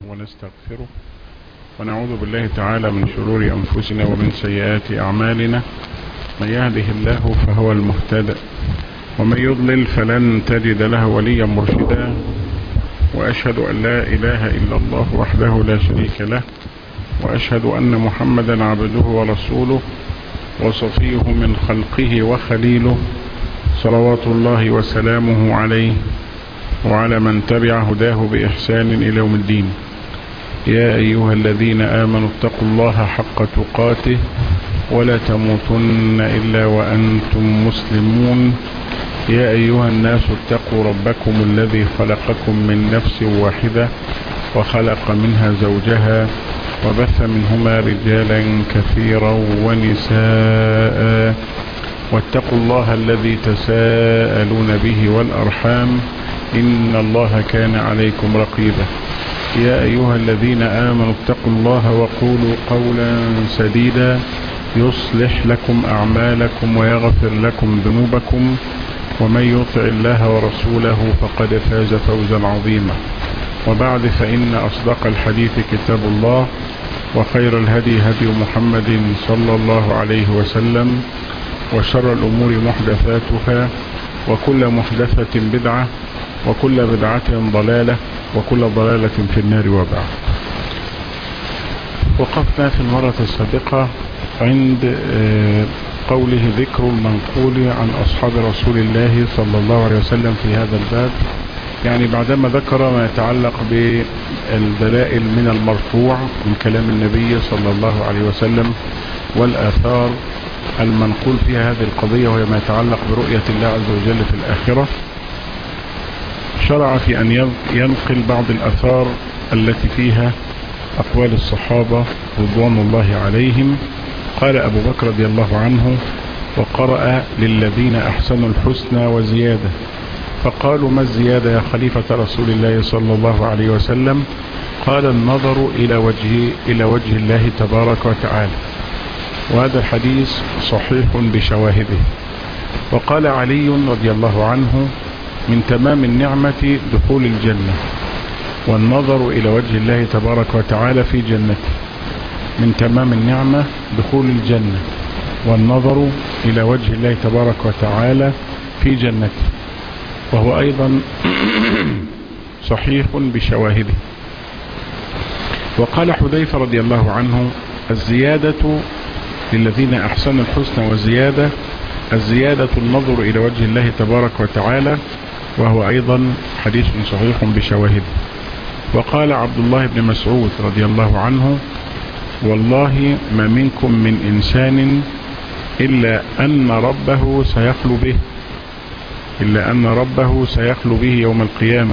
ونستغفره ونعوذ بالله تعالى من شرور أنفسنا ومن سيئات أعمالنا. من يهده الله فهو المهتد ومن يضلل فلن تجد له وليا مرشدا، وأشهد أن لا إله إلا الله وحده لا شريك له، وأشهد أن محمدا عبده ورسوله وصفيه من خلقه وخليله، صلوات الله وسلامه عليه وعلى من تبع هداه بإحسان إلى يوم الدين. يا أيها الذين آمنوا اتقوا الله حق تقاته ولا تموتن إلا وأنتم مسلمون. يا أيها الناس اتقوا ربكم الذي خلقكم من نفس واحدة وخلق منها زوجها وبث منهما رجالا كثيرا ونساء، واتقوا الله الذي تساءلون به والأرحام إن الله كان عليكم رقيبا. يا أيها الذين آمنوا اتقوا الله وقولوا قولا سديدا يصلح لكم أعمالكم ويغفر لكم ذنوبكم، ومن يطع الله ورسوله فقد فاز فوزا عظيما. وبعد، فإن أصدق الحديث كتاب الله، وخير الهدي هدي محمد صلى الله عليه وسلم، وشر الأمور محدثاتها، وكل محدثة بدعة، وكل بدعة ضلالة، وكل ضلالة في النار. وبعد، وقفنا في المرة السابقة عند قوله ذكر المنقول عن أصحاب رسول الله صلى الله عليه وسلم في هذا الباب، يعني بعدما ذكر ما يتعلق بالدلائل من المرفوع من كلام النبي صلى الله عليه وسلم والآثار المنقول فيها هذه القضية، وهي ما يتعلق برؤية الله عز وجل في الآخرة، شرع في أن ينقل بعض الآثار التي فيها أقوال الصحابة رضوان الله عليهم. قال أبو بكر رضي الله عنه: وقرأ للذين أحسنوا الحسنى وزيادة. فقالوا: ما الزيادة يا خليفة رسول الله صلى الله عليه وسلم؟ قال: النظر إلى وجه الله تبارك وتعالى. وهذا الحديث صحيح بشواهده. وقال علي رضي الله عنه: من تمام النعمة دخول الجنة، والنظر إلى وجه الله تبارك وتعالى في جنته. من تمام النعمة دخول الجنة، والنظر إلى وجه الله تبارك وتعالى في جنته، وهو أيضا صحيح بشواهده. وقال حذيفة رضي الله عنه: الزيادة للذين أحسنوا الحسنى وزيادة، الزيادة النظر إلى وجه الله تبارك وتعالى، وهو أيضا حديث صحيح بشواهده. وقال عبد الله بن مسعود رضي الله عنه: والله ما منكم من إنسان إلا أن ربه سيخلو به يوم القيامة،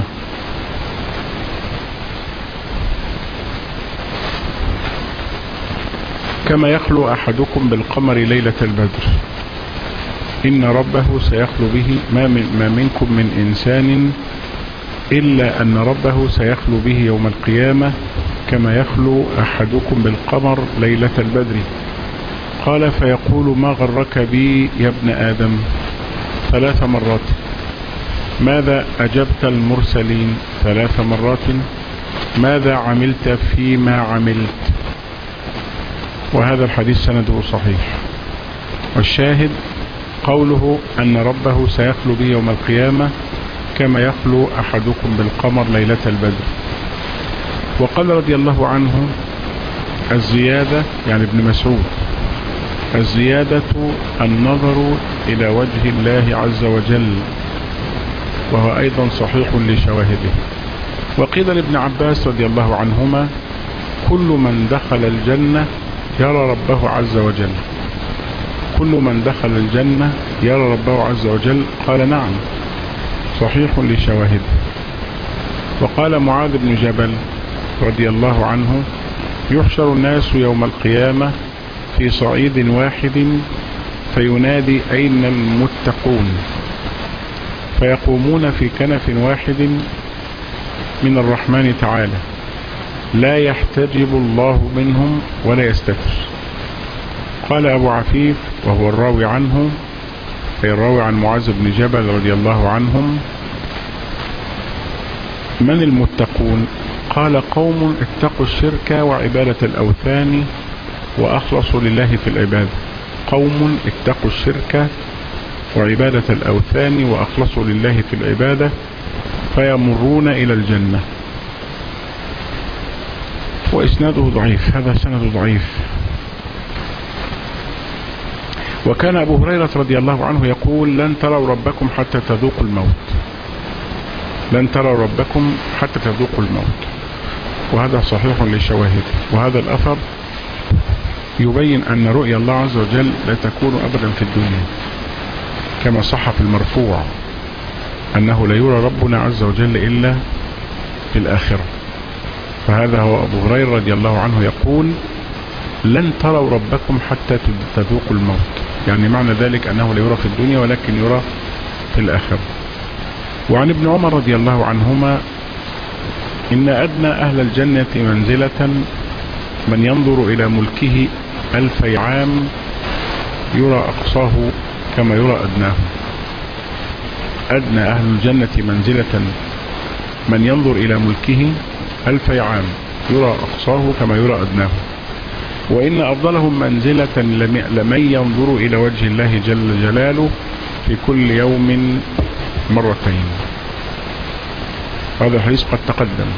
كما يخلو أحدكم بالقمر ليلة البدر. إن ربه سيخلو به، ما منكم من إنسان إلا أن ربه سيخلو به يوم القيامة كما يخلو أحدكم بالقمر ليلة البدر. قال: فيقول: ما غرك بي يا ابن آدم؟ 3 مرات. ماذا أجبت المرسلين؟ 3 مرات. ماذا عملت فيما عملت؟ وهذا الحديث سنده صحيح. والشاهد قوله أن ربه سيخلو به يوم القيامة كما يخلو أحدكم بالقمر ليلة البدر. وقال رضي الله عنه: الزيادة، يعني ابن مسعود، الزيادة النظر إلى وجه الله عز وجل، وهو أيضا صحيح لشواهده. وقيل لابن عباس رضي الله عنهما: كل من دخل الجنة يرى ربه عز وجل. كل من دخل الجنة يرى ربه عز وجل. قال: نعم، صحيح لشواهده. وقال معاذ بن جبل رضي الله عنه: يحشر الناس يوم القيامة في صعيد واحد، فينادي: أين المتقون؟ فيقومون في كنف واحد من الرحمن تعالى، لا يحتجب الله منهم ولا يستتر. قال أبو عفيف، وهو الراوي عنه، أي الراوي عن معاذ بن جبل رضي الله عنهم: من المتقون؟ قال قوم اتقوا الشرك وعبادة الأوثان وأخلصوا لله في العبادة. قوم اتقوا الشرك وعبادة الأوثان وأخلصوا لله في العبادة فيمرون إلى الجنة. وإسناده ضعيف، هذا سند ضعيف. وكان أبو هريرة رضي الله عنه يقول لن تروا ربكم حتى تذوقوا الموت، لن تروا ربكم حتى تذوقوا الموت. وهذا صحيح لشواهده. وهذا الأثر يبين أن رؤيا الله عز وجل لا تكون أبدا في الدنيا، كما صح في المرفوع أنه لا يرى ربنا عز وجل إلا في الآخرة. فهذا هو أبو هريرة رضي الله عنه يقول لن تروا ربكم حتى تذوقوا الموت، يعني معنى ذلك أنه لا يرى في الدنيا ولكن يرى في الآخرة. وعن ابن عمر رضي الله عنهما إن أدنى أهل الجنة منزلة من ينظر إلى ملكه 1000 عام يرى أقصاه كما يرى أدناه. أدنى أهل الجنة منزلة من ينظر إلى ملكه 1000 عام يرى أقصاه كما يرى أدناه. وإن أفضلهم منزلة لمن ينظر إلى وجه الله جل جلاله في كل يوم مرتين. هذا الحديث قد تقدم.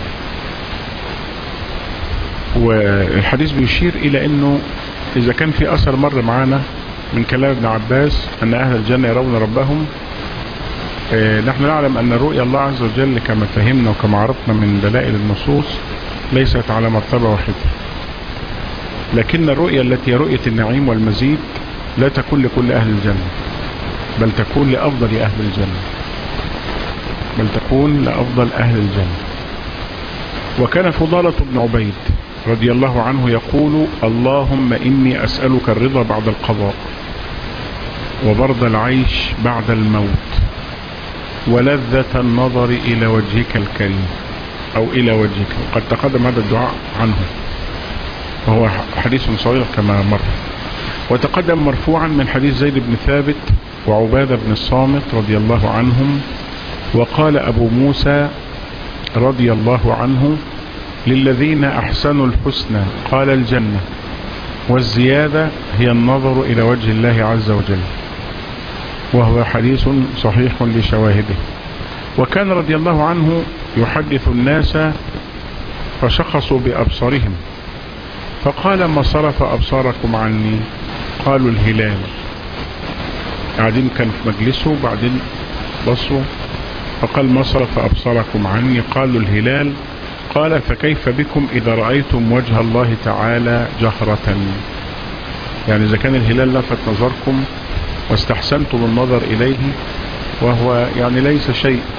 والحديث بيشير إلى أنه إذا كان في أثر مر معنا من كلام ابن عباس أن أهل الجنة يرون ربهم، نحن نعلم أن رؤيا الله عز وجل كما فهمنا وكما عرفنا من دلائل النصوص ليست على مرتبة واحدة، لكن الرؤيا التي هي رؤية النعيم والمزيد لا تكون لكل أهل الجنة، بل تكون لأفضل أهل الجنة، بل تكون لأفضل أهل الجنة. وكان فضالة بن عبيد رضي الله عنه يقول اللهم إني أسألك الرضا بعد القضاء وبرد العيش بعد الموت ولذة النظر إلى وجهك الكريم أو إلى وجهك. وقد تقدم هذا الدعاء عنه وهو حديث صغير كما مر. وتقدم مرفوعا من حديث زيد بن ثابت وعبادة بن الصامت رضي الله عنهم. وقال أبو موسى رضي الله عنه للذين أحسنوا الحسنى قال الجنة والزيادة هي النظر إلى وجه الله عز وجل، وهو حديث صحيح لشواهده. وكان رضي الله عنه يحدث الناس فشخصوا بأبصارهم فقال ما صرف أبصاركم عني؟ قالوا الهلال. قاعدين كانوا في مجلسه بعدين بصوا فقال ما صرف أبصاركم عني؟ قالوا الهلال. قال فكيف بكم إذا رأيتم وجه الله تعالى جهرة؟ يعني إذا كان الهلال لفت نظركم واستحسنتم النظر إليه وهو يعني ليس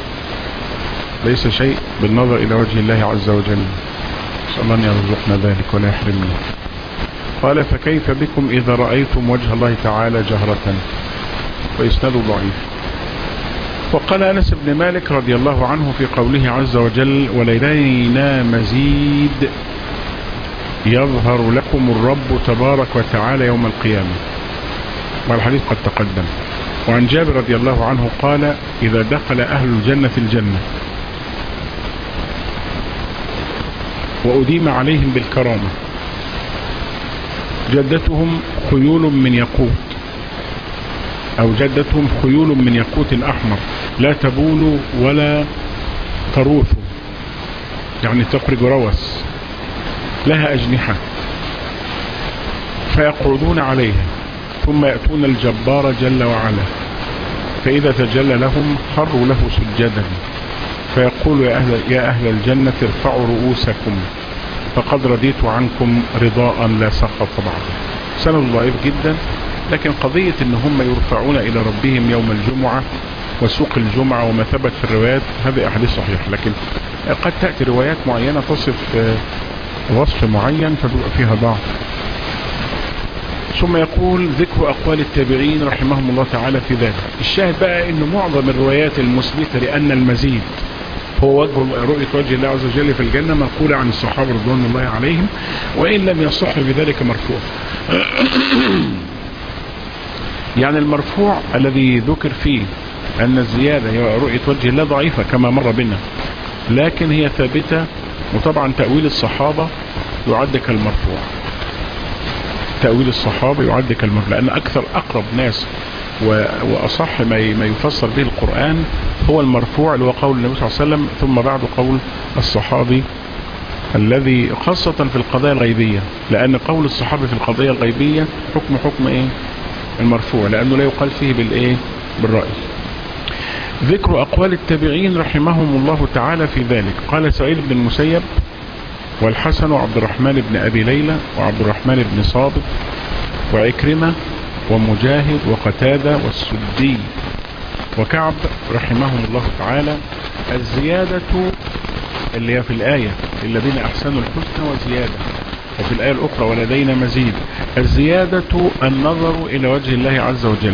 شيء بالنظر إلى وجه الله عز وجل، نسأل الله أن يرزقنا ذلك ولا يحرمنا. قال فكيف بكم إذا رأيتم وجه الله تعالى جهرة؟ وإسناده ضعيف. وقال أنس بن مالك رضي الله عنه في قوله عز وجل ولدينا مزيد يظهر لكم الرب تبارك وتعالى يوم القيامة، والحديث قد تقدم. وعن جابر رضي الله عنه قال إذا دخل أهل الجنة الجنة وأديم عليهم بالكرامة جدتهم خيول من ياقوت أو جدتهم خيول من ياقوت أحمر لا تبول ولا تروث، يعني تخرج روث، لها أجنحة فيقعدون عليها ثم يأتون الجبار جل وعلا فإذا تجلى لهم خروا له سجدا فيقول يا أهل الجنة ارفعوا رؤوسكم فقد رضيت عنكم رضاء لا سخط بعده. سند ضعيف جدا، لكن قضية ان هم يرفعون الى ربهم يوم الجمعة وسوق الجمعة وما ثبت في الروايات هذه احاديث صحيحة، لكن قد تأتي روايات معينة تصف وصف معين فبيبقى فيها ضعف. ثم يقول ذكر أقوال التابعين رحمهم الله تعالى في ذلك. الشاهد بقى أن معظم الروايات المثبتة لأن المزيد هو رؤية وجه الله عز وجل في الجنة منقولة عن الصحابة رضوان الله عليهم، وإن لم يصح بذلك مرفوع. يعني المرفوع الذي ذكر فيه أن الزيادة هي رؤية وجه الله ضعيفة كما مر بنا، لكن هي ثابتة وطبعا تأويل الصحابة يعد كالمرفوع، تأويل الصحابة يعد كالمرفوع، لأن أكثر أقرب ناس وأصح ما يفسر به القرآن هو المرفوع، اللي هو قول النبي صلى الله عليه وسلم ثم بعد قول الصحابي، الذي خاصة في القضايا الغيبية، لأن قول الصحابي في القضايا الغيبية حكم إيه؟ المرفوع، لأنه لا يقال فيه بالإيه؟ بالرأي. ذكر أقوال التابعين رحمهم الله تعالى في ذلك. قال سعيد بن المسيب والحسن وعبد الرحمن بن أبي ليلى وعبد الرحمن بن صابت وعكرمة ومجاهد وقتادة والسدي وكعب رحمهم الله تعالى: الزيادة اللي هي في الآية الذين أحسنوا الحسنى وزيادة، وفي الآية الأخرى ولدينا مزيد، الزيادة النظر إلى وجه الله عز وجل.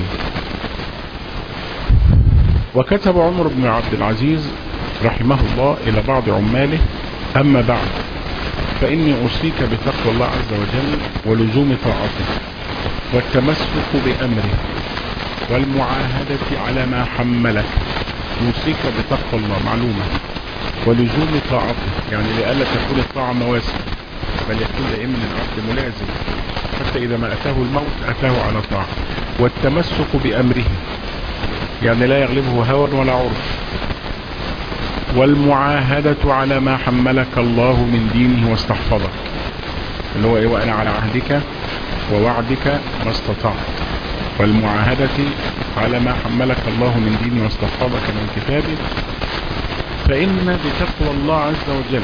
وكتب عمر بن عبد العزيز رحمه الله إلى بعض عماله: أما بعد فإني أوصيك بتقوى الله عز وجل ولزوم طاعته والتمسك بأمره والمعاهدة على ما حملك. يوصيك بتقوى الله معلومة، ولزوم طاعته يعني لألا تكون الطاعة مواسم، بل يكون دائما العبد ملازم حتى إذا ما أتاه الموت أتاه على طاعة. والتمسك بأمره يعني لا يغلبه هوى ولا عرف. والمعاهدة على ما حملك الله من دينه واستحفظك، اللي هو إيه؟ وأنا على عهدك ووعدك ما استطعت. والمعاهدة على ما حملك الله من دينه واستحفظك من كتابه، فإن بتقوى الله عز وجل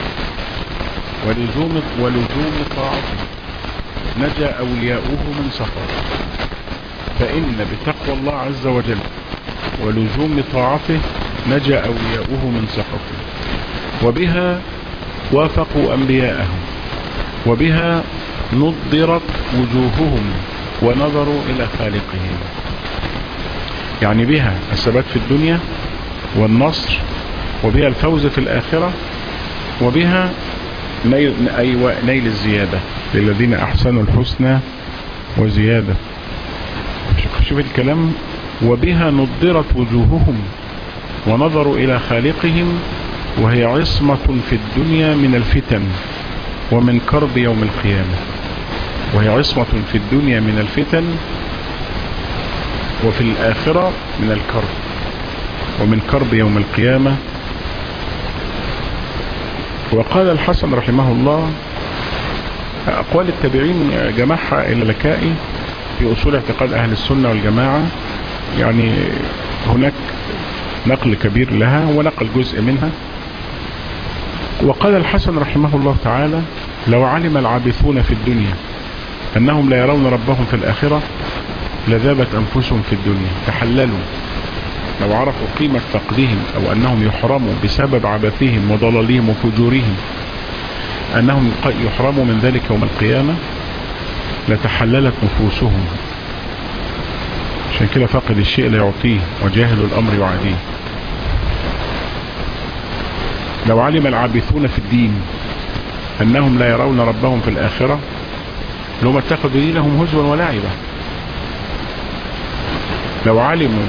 ولزوم طاعته نجا أولياؤه من سخطه. فإن بتقوى الله عز وجل ولزوم طاعته نجا أولياؤه من سخطه، وبها وافقوا أنبياءهم، وبها نضرت وجوههم ونظروا إلى خالقهم. يعني بها الثبات في الدنيا والنصر، وبها الفوز في الآخرة، وبها نيل الزيادة للذين أحسنوا الحسنى وزيادة. شوف الكلام: وبها نضرت وجوههم ونظروا إلى خالقهم، وهي عصمة في الدنيا من الفتن ومن كرب يوم القيامة. وهي عصمة في الدنيا من الفتن، وفي الآخرة من الكرب ومن كرب يوم القيامة. وقال الحسن رحمه الله: أقوال التابعين جمعها اللالكائي في أصول اعتقاد أهل السنة والجماعة، يعني هناك نقل كبير لها ونقل جزء منها. وقال الحسن رحمه الله تعالى: لو علم العابثون في الدنيا أنهم لا يرون ربهم في الآخرة لذابت أنفسهم في الدنيا، تحللوا. لو عرفوا قيمة فقدهم أو أنهم يحرموا بسبب عبثهم وضلالهم وفجورهم، أنهم يحرموا من ذلك يوم القيامة، لتحللت نفوسهم. عشان كده فاقد الشيء لا يعطيه وجاهل الأمر يعاديه. لو علم العابثون في الدين أنهم لا يرون ربهم في الآخرة لهم اتخذوا دينهم هزوا ولعبا. لو علموا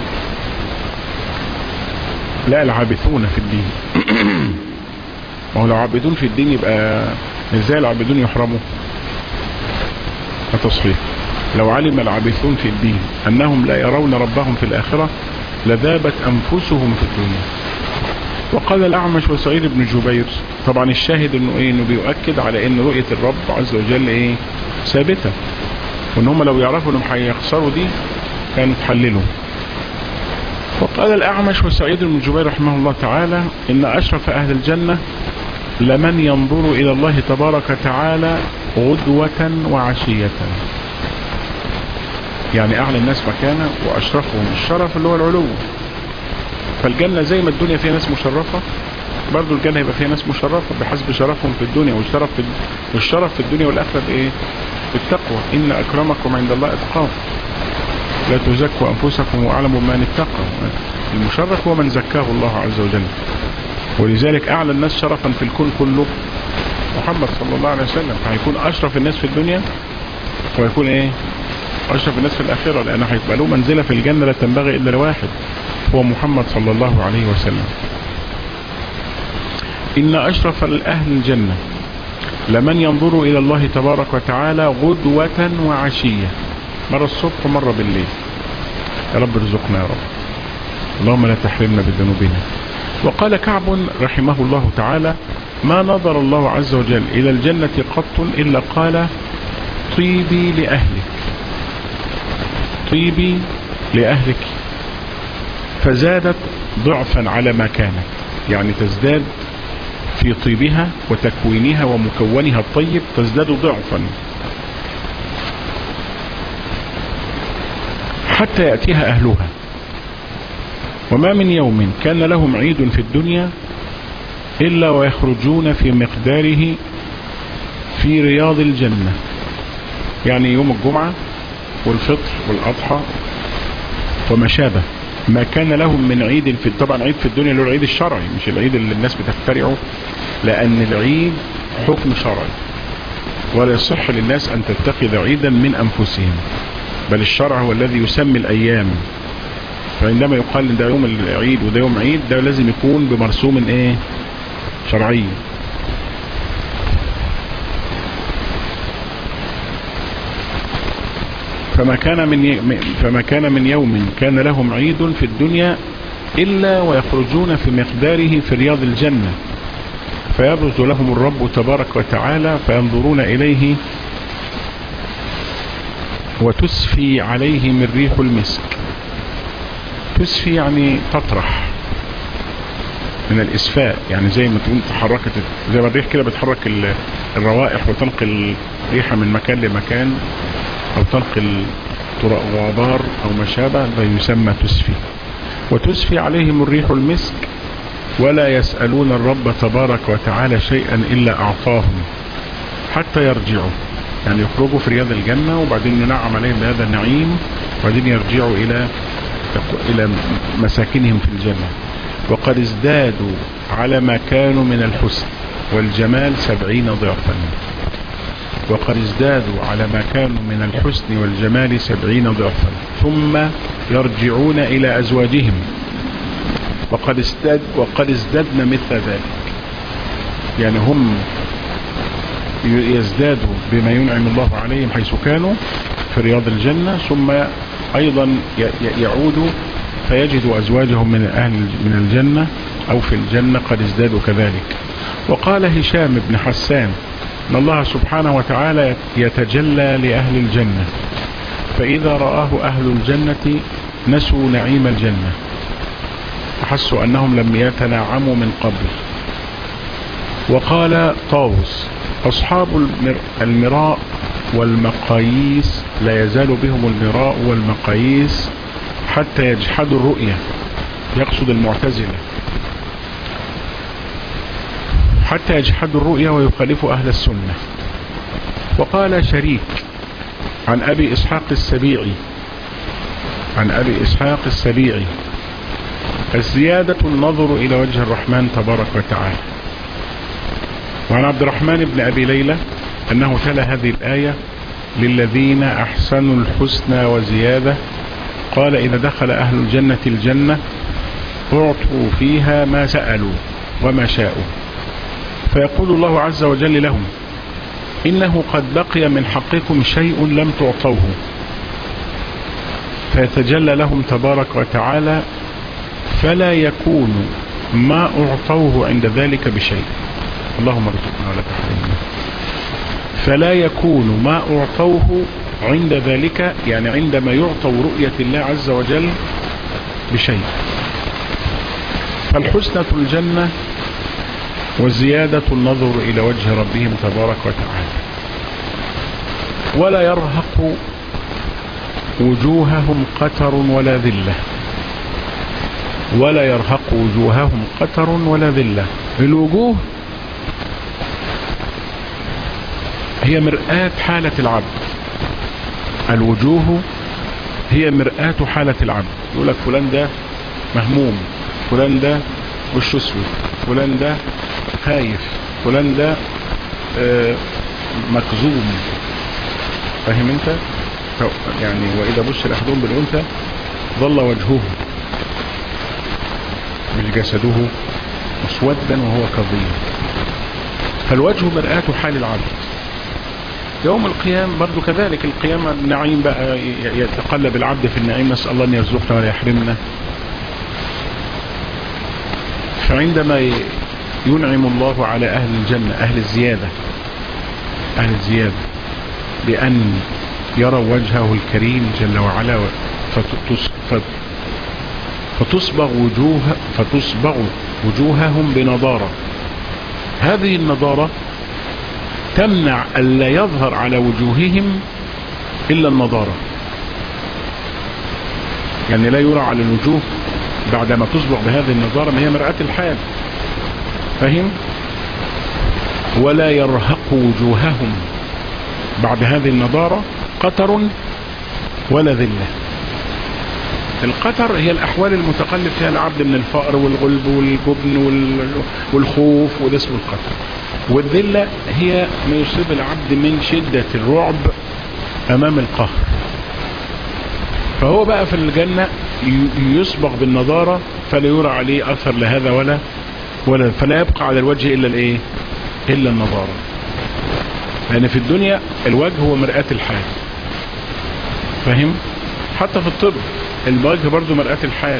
لا العابثون في الدين وهو لو عابدون في الدين يبقى ازاي العابدون يحرموا؟ التصحيح: لو علم العابثون في الدين أنهم لا يرون ربهم في الآخرة لذابت أنفسهم في الدنيا. وقال الأعمش وسعيد بن جبير، طبعا الشاهد انه ايه؟ انه بيؤكد على ان رؤية الرب عز وجل ايه؟ ثابتة، وان هم لو يعرفوا انهم هيخسروا دي كانوا تحللوا. وقال الأعمش وسعيد بن جبير رحمه الله تعالى: إن أشرف أهل الجنة لمن ينظر إلى الله تبارك وتعالى غدوة وعشية. يعني أعلى الناس مكانة وأشرفهم الشرف اللي هو العلو. فالجنة زي ما الدنيا فيها ناس مشرفة، برضو الجنة يبقى فيها ناس مشرفة بحسب شرفهم في الدنيا، والشرف في الدنيا والآخرة بإيه؟ بالتقوى. إن أكرمكم عند الله أتقاكم لا تزكوا أنفسكم وأعلموا من اتقى. المشرف هو من زكاه الله عز وجل. ولذلك أعلى الناس شرفا في الكون كله محمد صلى الله عليه وسلم، هيكون أشرف الناس في الدنيا ويكون إيه؟ أشرف الناس في الآخرة، لأنه هيبقى له منزلة في الجنة لا تنبغي إلا لواحد، هو محمد صلى الله عليه وسلم. إن أشرف الأهل الجنة لمن ينظر إلى الله تبارك وتعالى غدوة وعشية، مرة الصبح ومرة بالليل. يا رب ارزقنا يا رب، اللهم لا تحرمنا بذنوبنا. وقال كعب رحمه الله تعالى: ما نظر الله عز وجل إلى الجنة قط إلا قال: طيبي لأهلك، طيبي لأهلك، فزادت ضعفا على ما كانت، يعني تزداد في طيبها وتكوينها ومكونها الطيب، تزداد ضعفا حتى يأتيها أهلها. وما من يوم كان لهم عيد في الدنيا إلا ويخرجون في مقداره في رياض الجنة، يعني يوم الجمعة والفطر والأضحى وما شابه، ما كان لهم من عيد في، طبعا عيد في الدنيا اللي هو العيد الشرعي، مش العيد اللي الناس بتخترعه، لأن العيد حكم شرعي، ولا يصح للناس أن تتخذ عيدا من أنفسهم، بل الشرع هو الذي يسمي الأيام. فعندما يقال ان ده يوم العيد وده يوم عيد، ده لازم يكون بمرسوم ايه؟ شرعي. فما كان من يوم كان لهم عيد في الدنيا إلا ويخرجون في مقداره في رياض الجنة، فيبرز لهم الرب تبارك وتعالى فينظرون إليه وتسفي عليهم الريح المسك. تسفي يعني تطرح من الإسفاء، يعني زي ما تكون تحركت، زي ما الريح كده بتحرك الروائح وتنقل الريحة من مكان لمكان، أو تنقل غبار أو ما شابه، ده يسمى تسفي. وتسفي عليهم الريح المسك ولا يسألون الرب تبارك وتعالى شيئا إلا أعطاهم حتى يرجعوا، يعني يخرجوا في رياض الجنة وبعدين ينعم عليهم بهذا النعيم، وبعدين يرجعوا إلى مساكنهم في الجنة. وقد ازدادوا على ما كانوا من الحسن والجمال 70 ضعفا. وقد ازدادوا على ما كانوا من الحسن والجمال 70 ضعفا، ثم يرجعون إلى أزواجهم وقد ازددنا مثل ذلك، يعني هم يزدادوا بما ينعم الله عليهم حيث كانوا في رياض الجنة، ثم أيضا يعودوا فيجدوا أزواجهم من الجنة أو في الجنة قد ازدادوا كذلك. وقال هشام بن حسان أن الله سبحانه وتعالى يتجلى لأهل الجنة، فإذا رآه أهل الجنة نسوا نعيم الجنة، فحسوا أنهم لم يتنعموا من قبل. وقال طاووس: أصحاب المراء والمقاييس لا يزال بهم المراء والمقاييس حتى يجحدوا الرؤية، يقصد المعتزلة، حتى يجحدوا الرؤية ويخالفوا أهل السنة. وقال شريك عن أبي إسحاق السبيعي: الزيادة النظر إلى وجه الرحمن تبارك وتعالى. وعن عبد الرحمن بن أبي ليلى أنه تلا هذه الآية: للذين أحسنوا الحسنى وزيادة، قال: إذا دخل أهل الجنة الجنة أعطوا فيها ما سألوا وما شاءوا، فيقول الله عز وجل لهم: إنه قد بقي من حقكم شيء لم تعطوه، فيتجلى لهم تبارك وتعالى فلا يكون ما أعطوه عند ذلك بشيء. اللهم ارزقنا ولا تحرمنا. فلا يكون ما أعطوه عند ذلك، يعني عندما يعطوا رؤية الله عز وجل، بشيء. فالحسنة الجنة والزيادة النظر إلى وجه ربهم تبارك وتعالى، ولا يرهق وجوههم قتر ولا ذلة، ولا يرهق وجوههم قتر ولا ذلة. الوجوه هي مرآة حالة العبد، الوجوه هي مرآة حالة العبد. يقول لك فلان ده مهموم، فلان ده وشه اسود، فلان ده خايف، فلان ده مكظوم، فاهم انت؟ يعني وإذا بشر أحدهم بالأنثى ظل وجهه مش جسده مسودا وهو كظيم. فالوجه مرآة حال العبد. يوم القيامة برضو كذلك، القيامة النعيم بقى يتقلب العبد في النعيم، نسأل الله أن يرزقنا ولا يحرمنا. فعندما ينعم الله على أهل الجنة، أهل الزيادة بأن يروا وجهه الكريم جل وعلا، فتصبغ وجوههم بنضارة. هذه النضارة تمنع ألا يظهر على وجوههم إلا النضارة، يعني لا يرى على الوجوه بعدما تصبغ بهذه النضارة، ما هي مرآة الحال، فهم؟ ولا يرهق وجوههم بعد هذه النضارة قتر ولا ذلة. القتر هي الأحوال المتقلب فيها العبد من الفقر والغلب والجبن والخوف، وده اسمه القتر. والذلة هي ما يصيب العبد من شدة الرعب أمام القهر. فهو بقى في الجنة يصبغ بالنضارة، فلا يرى عليه أثر لهذا ولا فلا يبقى على الوجه إلا النضارة. لأن في الدنيا الوجه هو مرآة الحال، فهم؟ حتى في الطب الوجه برضو مرآة الحال.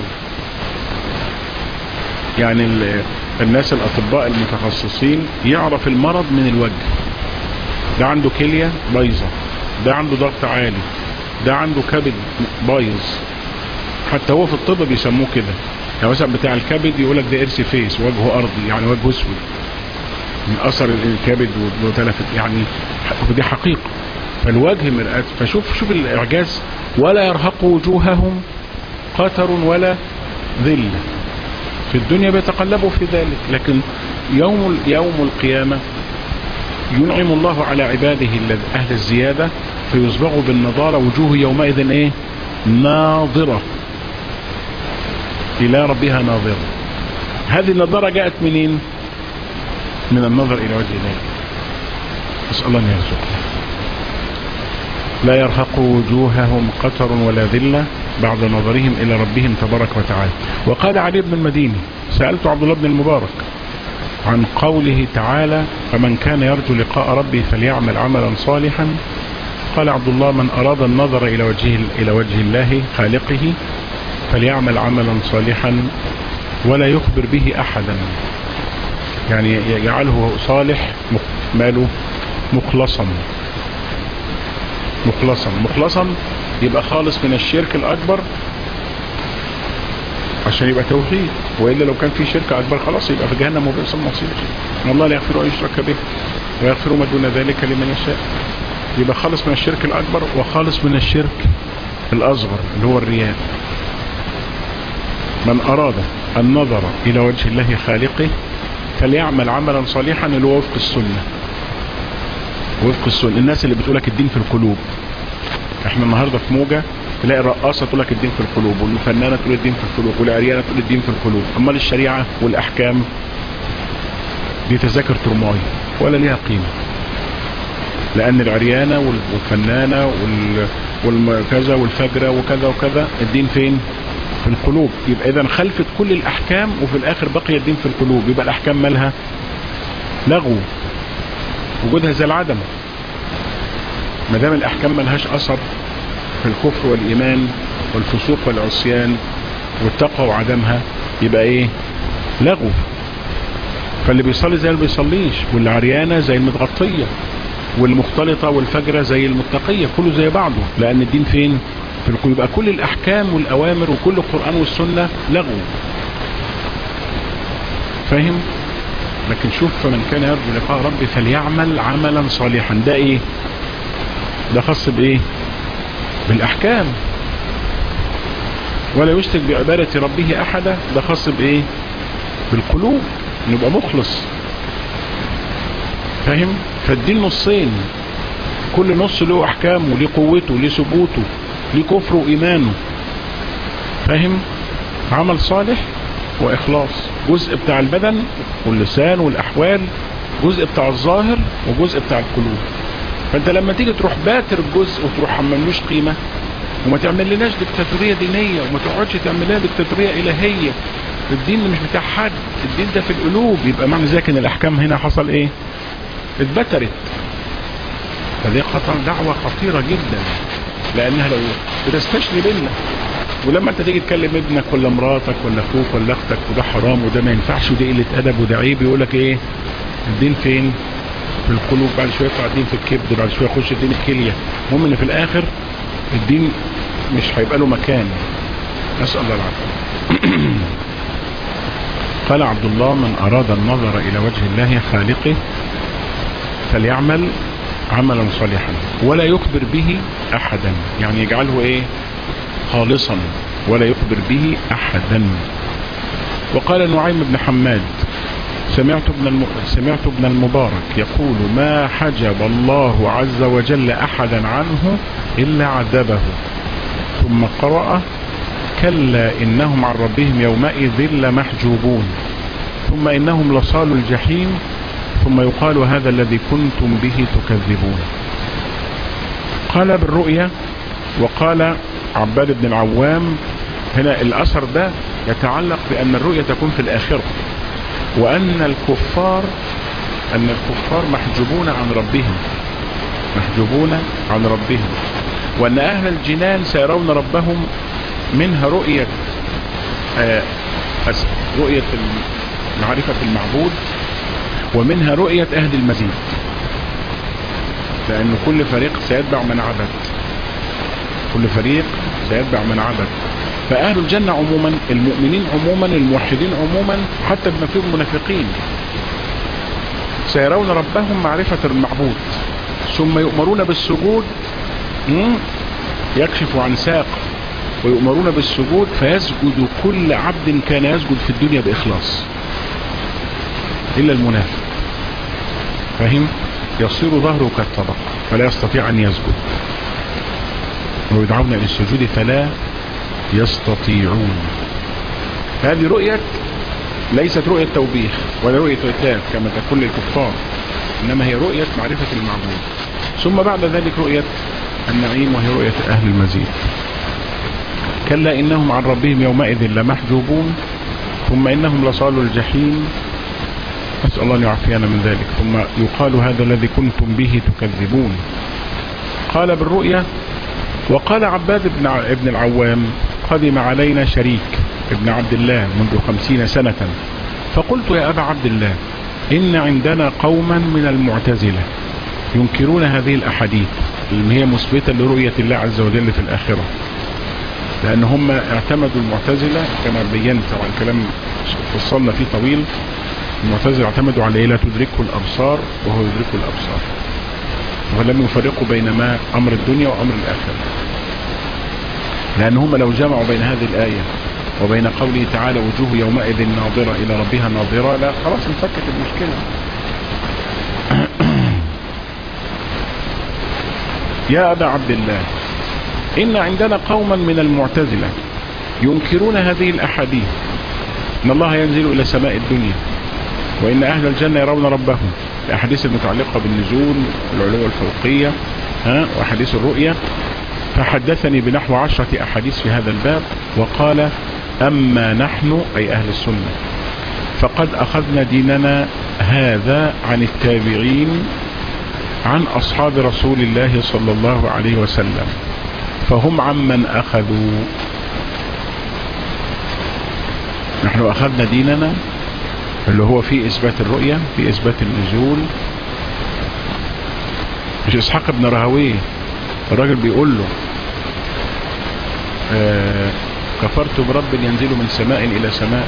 يعني الناس الأطباء المتخصصين يعرف المرض من الوجه. ده عنده كلية بايظة، ده عنده ضغط عالي، ده عنده كبد بايظ. حتى هو في الطب بيسموه كده، يعني مثلا بتاع الكبد يقولك ده إرسي فيس، وجهه أرضي، يعني وجهه اسود من أثر الكبد وتلفت، يعني دي حقيقة. فالوجه مرآة. فشوف الإعجاز، ولا يرهق وجوههم قتر ولا ذلة. في الدنيا بيتقلبوا في ذلك، لكن يوم القيامة ينعم الله على عباده أهل الزيادة، فيصبغوا بالنضارة، وجوه يومئذ ناظرة إلى ربها ناظرة. هذه النظارة جاءت منين؟ من النظر إلى وجه الله. أسأل الله أن يرزقنا. لا يرهق وجوههم قتر ولا ذلة بعد نظرهم إلى ربهم تبارك وتعالى. وقال علي بن المديني: سألت عبد الله بن المبارك عن قوله تعالى: فمن كان يرجو لقاء ربه فليعمل عملا صالحا. قال عبد الله: من أراد النظر إلى وجه الله خالقه فليعمل عملا صالحا ولا يخبر به أحدا، يعني يجعله صالح، ماله مخلصا يبقى خالص من الشرك الأكبر عشان يبقى توحيد. وإلا لو كان في شرك أكبر خلاص يبقى في جهنم وبئس المصير. والله لا يغفر أن يشرك به ويغفر ما دون ذلك لمن يشاء. يبقى خالص من الشرك الأكبر وخالص من الشرك الأصغر اللي هو الرياء. من أراد النظر إلى وجه الله خالقه فليعمل عملا صالحا اللي هو وفق السنة. الناس اللي بتقولك الدين في القلوب، احنا النهاردة في موجة تلاقي الرقاصة تقولك الدين في القلوب، والفنانة تقول الدين في القلوب، والعريانة تقول الدين في القلوب. اما الشريعة والأحكام دي تذاكر ترماي ولا ليها قيمة، لأن العريانة والفنانة والكذا والفجرة وكذا وكذا الدين فين؟ في القلوب. يبقى إذا خلفت كل الأحكام وفي الآخر بقي الدين في القلوب، يبقى الأحكام مالها لغو، وجودها زي العدم. ما دام الأحكام مالهاش أثر في الكفر والإيمان والفسوق والعصيان والتقوى وعدمها، يبقى إيه؟ لغو. فاللي بيصلي زي اللي بيصليش، واللي عريانة زي المتغطية، والمختلطة والفجرة زي المتقية، كله زي بعضه، لأن الدين فين؟ في القلوب. يبقى كل الأحكام والأوامر وكل القرآن والسنة لغو، فاهم؟ لكن شوف: فمن كان يرجو لقاء ربه فليعمل عملا صالحا. ده ايه؟ ده خاص بايه؟ بالاحكام. ولا يشرك بعبادة ربه احدا. ده خاص بايه؟ بالقلوب، نبقى مخلص، فاهم؟ فالدين نصين، كل نص له احكامه، له قوته، له ثبوته، له كفره وايمانه، فاهم؟ عمل صالح واخلاص، جزء بتاع البدن واللسان والاحوال، جزء بتاع الظاهر وجزء بتاع القلوب. فانت لما تيجي تروح باتر الجزء وتروح مملوش قيمة، وما تعمل لناش ديكتاتورية دينية، وما تقعدش تعمل لها ديكتاتورية الهية. الدين مش بتاع حد، الدين ده في القلوب. يبقى معنى ذلك ان الاحكام هنا حصل ايه؟ اتبترت. فدي خطر، دعوة خطيرة جدا، لانها لو بتستشري بالله، ولما انت تيجي تكلم ابنك ولا مراتك ولا اخوك ولا اختك وده حرام وده ما ينفعش وده قله ادب وده عيب، يقولك ايه؟ الدين فين؟ في القلوب. بعد شويه يطلع الدين في الكبد، بعد شويه يخش الدين الكليه. المهم ان في الاخر الدين مش هيبقى له مكان. نسال الله العافيه. قال عبد الله: من اراد النظر الى وجه الله خالقه فليعمل عملا صالحا ولا يخبر به احدا. يعني يجعله ايه؟ خالصا، ولا يخبر به احدا. وقال نعيم بن حماد: سمعت ابن المبارك يقول: ما حجب الله عز وجل احدا عنه الا عذبه. ثم قرأ: كلا انهم عن ربهم يومئذ لمحجوبون، ثم انهم لصالوا الجحيم، ثم يقال: هذا الذي كنتم به تكذبون. قال بالرؤيا. وقال عباد بن العوام: هنا الأثر ده يتعلق بأن الرؤيا تكون في الآخرة، وأن الكفار محجوبون عن ربهم، وأن أهل الجنان سيرون ربهم، منها رؤية معرفة المعبود، ومنها رؤية أهل المزيد، لأن كل فريق سيتبع من عبد. فأهل الجنة عموما، المؤمنين عموما، الموحدين عموما، حتى بما فيهم المنافقين، سيرون ربهم معرفة المعبود، ثم يؤمرون بالسجود، يكشف عن ساق، ويؤمرون بالسجود فيسجد كل عبد كان يسجد في الدنيا بإخلاص إلا المنافق، فهم؟ يصير ظهره كالطبق فلا يستطيع أن يسجد، ويدعون إلى السجود فلا يستطيعون. هذه رؤية ليست رؤية توبيخ ولا رؤية عتاب كما تكون للكفار، إنما هي رؤية معرفة المعبود. ثم بعد ذلك رؤية النعيم، وهي رؤية أهل المزيد. كلا إنهم عن ربهم يومئذ لمحجوبون، ثم إنهم لصالوا الجحيم، نسأل الله أن يعافينا من ذلك. ثم يقال: هذا الذي كنتم به تكذبون. قال بالرؤيا. وقال عباد بن العوام: قدم علينا شريك ابن عبد الله منذ 50 سنة، فقلت: يا أبا عبد الله، إن عندنا قوما من المعتزلة ينكرون هذه الأحاديث اللي هي مثبتة لرؤية الله عز وجل في الآخرة، لأن هم اعتمدوا المعتزلة كما بينت، والكلام فصلنا فيه طويل. المعتزلة اعتمدوا على لا تدركه الأبصار وهو يدركه الأبصار، ولم يفرقوا بين ما أمر الدنيا وأمر الآخرة، لأنهم لو جمعوا بين هذه الآية وبين قوله تعالى: وجوه يومئذ ناظرة إلى ربها ناظرة، لا خلاص انفكت المشكلة. يا أبا عبد الله، إن عندنا قوما من المعتزلة ينكرون هذه الأحاديث، إن الله ينزل إلى سماء الدنيا، وإن أهل الجنة يرون ربهم، الأحاديث المتعلقة بالنزول والعلو الفوقية، وحديث الرؤية. فحدثني بنحو 10 أحاديث في هذا الباب، وقال: أما نحن أي أهل السنة فقد أخذنا ديننا هذا عن التابعين عن أصحاب رسول الله صلى الله عليه وسلم، فهم عمن أخذوا. نحن أخذنا ديننا اللي هو في إثبات الرؤية، في إثبات النزول. مش إسحاق بن راهويه الراجل بيقول له: كفرت برب ينزل من سماء إلى سماء.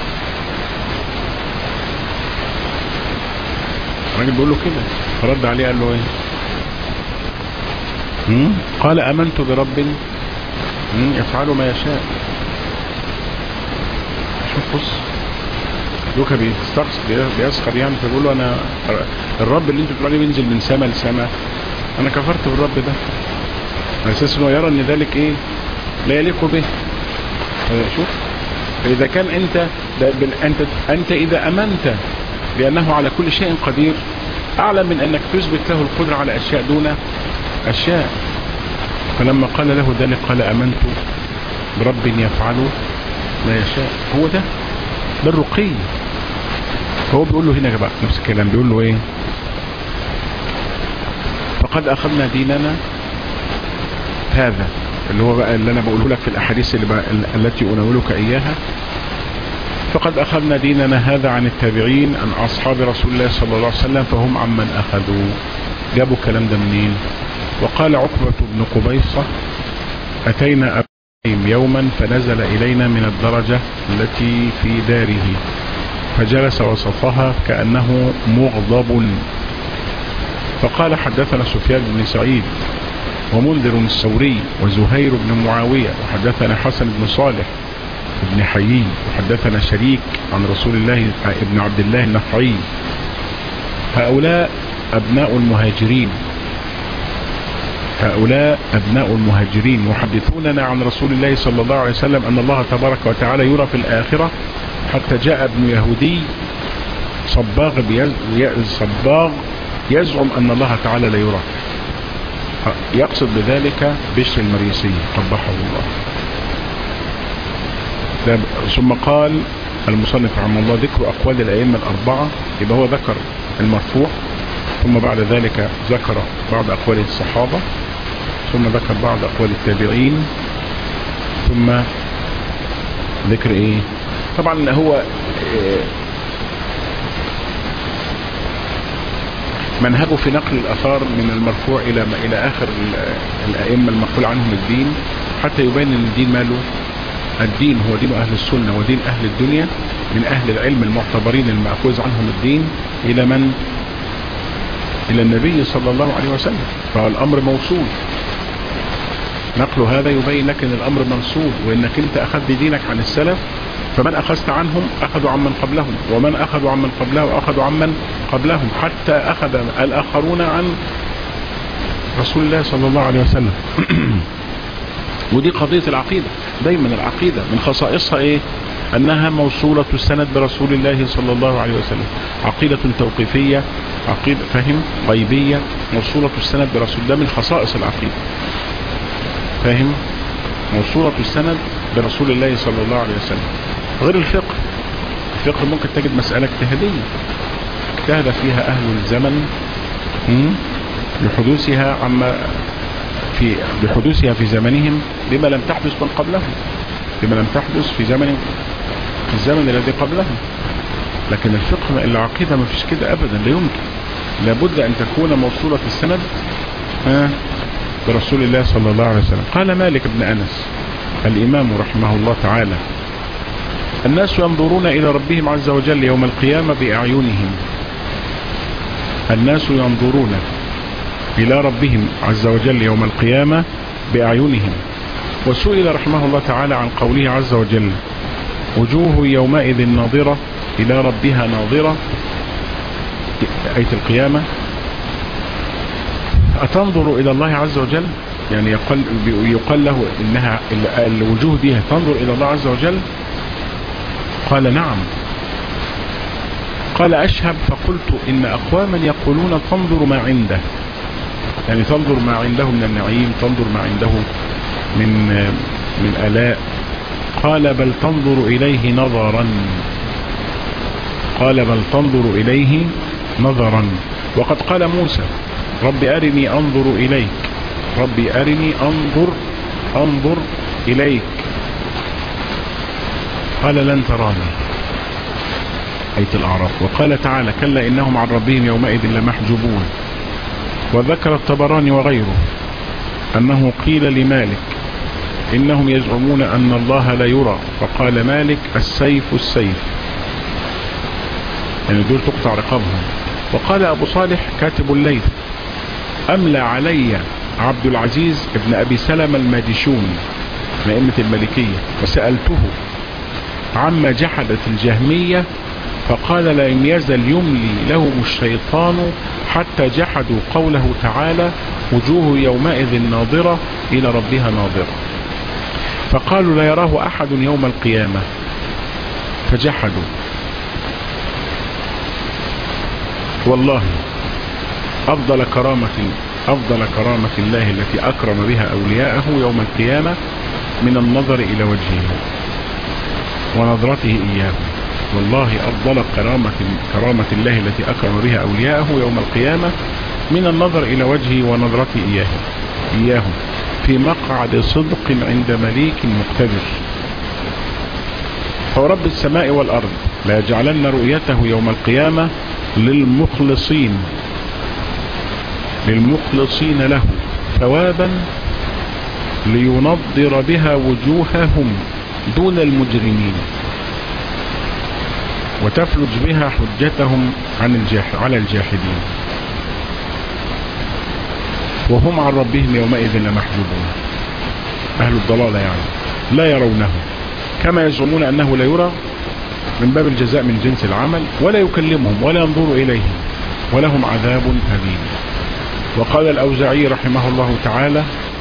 الراجل بيقول له كده، فرد عليه قال له ايه؟ قال: امنت برب يفعل ما يشاء. شوف بص، لوكا بيسخر يعني، فبيقول له: انا الرب اللي انت بتقول عليه بينزل من سماء لسماء، انا كفرت بالرب ده، على اساس انه يرى ان ذلك ايه؟ لا يليق به. شوف، فاذا كان انت اذا امنت بانه على كل شيء قدير، اعلم من انك تثبت له القدرة على اشياء دون اشياء. فلما قال له ذلك قال: امنت برب يفعل ما يشاء. هو ده الرقي. فهو بيقول له هنا بقى نفس الكلام، بيقول له ايه؟ فقد أخذنا ديننا هذا اللي هو بقى اللي أنا بقوله لك في الأحاديث التي أناولك إياها. فقد أخذنا ديننا هذا عن التابعين عن أصحاب رسول الله صلى الله عليه وسلم فهم عمن أخذوا. جابوا الكلام ده منين؟ وقال عقبة بن قبيصة أتينا أبراهيم يوما فنزل إلينا من الدرجة التي في داره فجلس وسطها كأنه مغضب فقال حدثنا سفيان بن سعيد ومنذر الثوري وزهير بن معاوية وحدثنا حسن بن صالح بن حيي وحدثنا شريك عن رسول الله ابن عبد الله النخعي هؤلاء أبناء المهاجرين يحدثوننا عن رسول الله صلى الله عليه وسلم أن الله تبارك وتعالى يرى في الآخرة حتى جاء ابن يهودي صباغ يزعم أن الله تعالى لا يرى، يقصد بذلك بشر المريسي قبحه الله. ثم قال المصنف رحمه الله ذكر أقوال الأئمة الأربعة، يبقى هو ذكر المرفوع ثم بعد ذلك ذكر بعض أقوال الصحابة ثم ذكر بعض أقوال التابعين ثم ذكر إيه. طبعا هو منهجه في نقل الأثار من المرفوع إلى آخر الأئمة المقول عنهم الدين حتى يبين أن الدين ماله. الدين هو دين أهل السنة ودين أهل الدنيا من أهل العلم المعتبرين المأخوذ عنهم الدين إلى من؟ إلى النبي صلى الله عليه وسلم. فالأمر موصول، نقل هذا يبين لك أن الأمر منصوب وإنك أنت أخذت دينك عن السلف، فمن أخذت عنهم أخذوا عمن قبلهم ومن أخذوا عمن قبله أخذوا عمن قبلهم حتى أخذ الآخرون عن رسول الله صلى الله عليه وسلم. ودي قضية العقيدة. دايما العقيدة من خصائصها إيه؟ أنها موصولة السند برسول الله صلى الله عليه وسلم. عقيدة توقيفية، عقيدة فهم غيبية موصولة السند برسول الله، من خصائص العقيدة. فهم؟ موصولة السند برسول الله صلى الله عليه وسلم. غير الفقه. الفقه ممكن تجد مسألة اجتهادية اجتهد فيها أهل الزمن بحدوثها في زمنهم بما لم تحدث من قبلهم، بما لم تحدث في الزمن الذي قبلهم. لكن الفقه العقيدة ما فيش كده أبدا، لا يمكن. لابد أن تكون موصولة السند برسول الله صلى الله عليه وسلم. قال مالك بن أنس الإمام رحمه الله تعالى الناس ينظرون إلى ربهم عز وجل يوم القيامة بأعينهم. الناس ينظرون إلى ربهم عز وجل يوم القيامة بأعينهم. وسئل رحمه الله تعالى عن قوله عز وجل وجوه يومئذ ناظرة إلى ربها ناظرة، آية القيامة، أتنظر إلى الله عز وجل؟ يعني يقال له إنها الوجوه دي تنظر إلى الله عز وجل؟ قال نعم. قال أشهب فقلت إن أقواما يقولون تنظر ما عنده، يعني تنظر ما عنده من النعيم، تنظر ما عنده من آلاء. قال بل تنظر إليه نظرا، قال بل تنظر إليه نظرا. وقد قال موسى رب أرني أنظر إليك، ربي أرني أنظر إليك. قال لن تراني، آية الأعراف. وقال تعالى كلا إنهم عن ربهم يومئذ لمحجوبون. وذكر الطبراني وغيره أنه قيل لمالك إنهم يزعمون أن الله لا يرى، فقال مالك السيف السيف، يعني دول تقطع رقابهم. وقال أبو صالح كاتب الليث أملى علي عبد العزيز ابن أبي سلمة الماجشوني من أئمة المالكية وسألته عما جحدت الجهمية فقال لم يزل يملي لهم الشيطان حتى جحدوا قوله تعالى وجوه يومئذ ناظرة إلى ربها ناظرة، فقالوا لا يراه أحد يوم القيامة فجحدوا. والله أفضل كرامة الله التي أكرم بها أولياءه يوم القيامة من النظر إلى وجهه ونظرته إياه. والله أفضل كرامة الله التي أكرم بها أولياءه يوم القيامة من النظر إلى وجهه ونظرته إياهم في مقعد صدق عند مليك مقتدر. فورب السماء والأرض لا يجعلن رؤيته يوم القيامة للمخلصين له ثوابا لينضر بها وجوههم دون المجرمين وتفلج بها حجتهم على الجاحدين وهم عن ربهم يومئذ لمحجوبون. أهل الضلالة يعني لا يرونه كما يزعمون أنه لا يرى من باب الجزاء من جنس العمل، ولا يكلمهم ولا ينظر إليهم ولهم عذاب أليم. وقال الأوزاعي رحمه الله تعالى: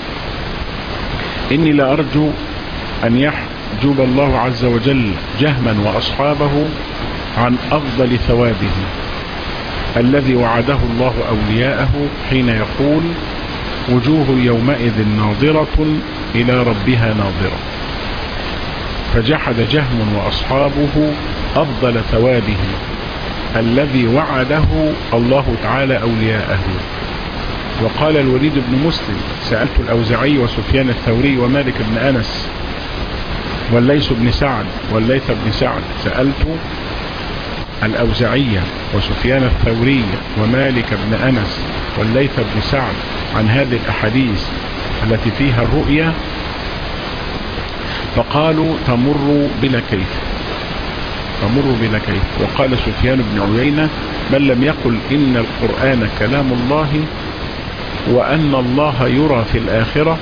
إني لأرجو أن يحجب الله عز وجل جهما وأصحابه عن أفضل ثوابه الذي وعده الله أولياءه حين يقول: وجوه يومئذ ناظرة إلى ربها ناظرة. فجحد جهم وأصحابه أفضل ثوابه الذي وعده الله تعالى أولياءه. وقال الوليد بن مسلم: سألت الأوزاعي وسفيان الثوري ومالك بن أنس والليث بن سعد سألت الأوزاعي وسفيان الثوري ومالك بن أنس والليث بن سعد عن هذه الأحاديث التي فيها الرؤيا، فقالوا تمر بلا كيف. وقال سفيان بن عيينة: من لم يقل إن القرآن كلام الله وأن الله يرى في الآخرة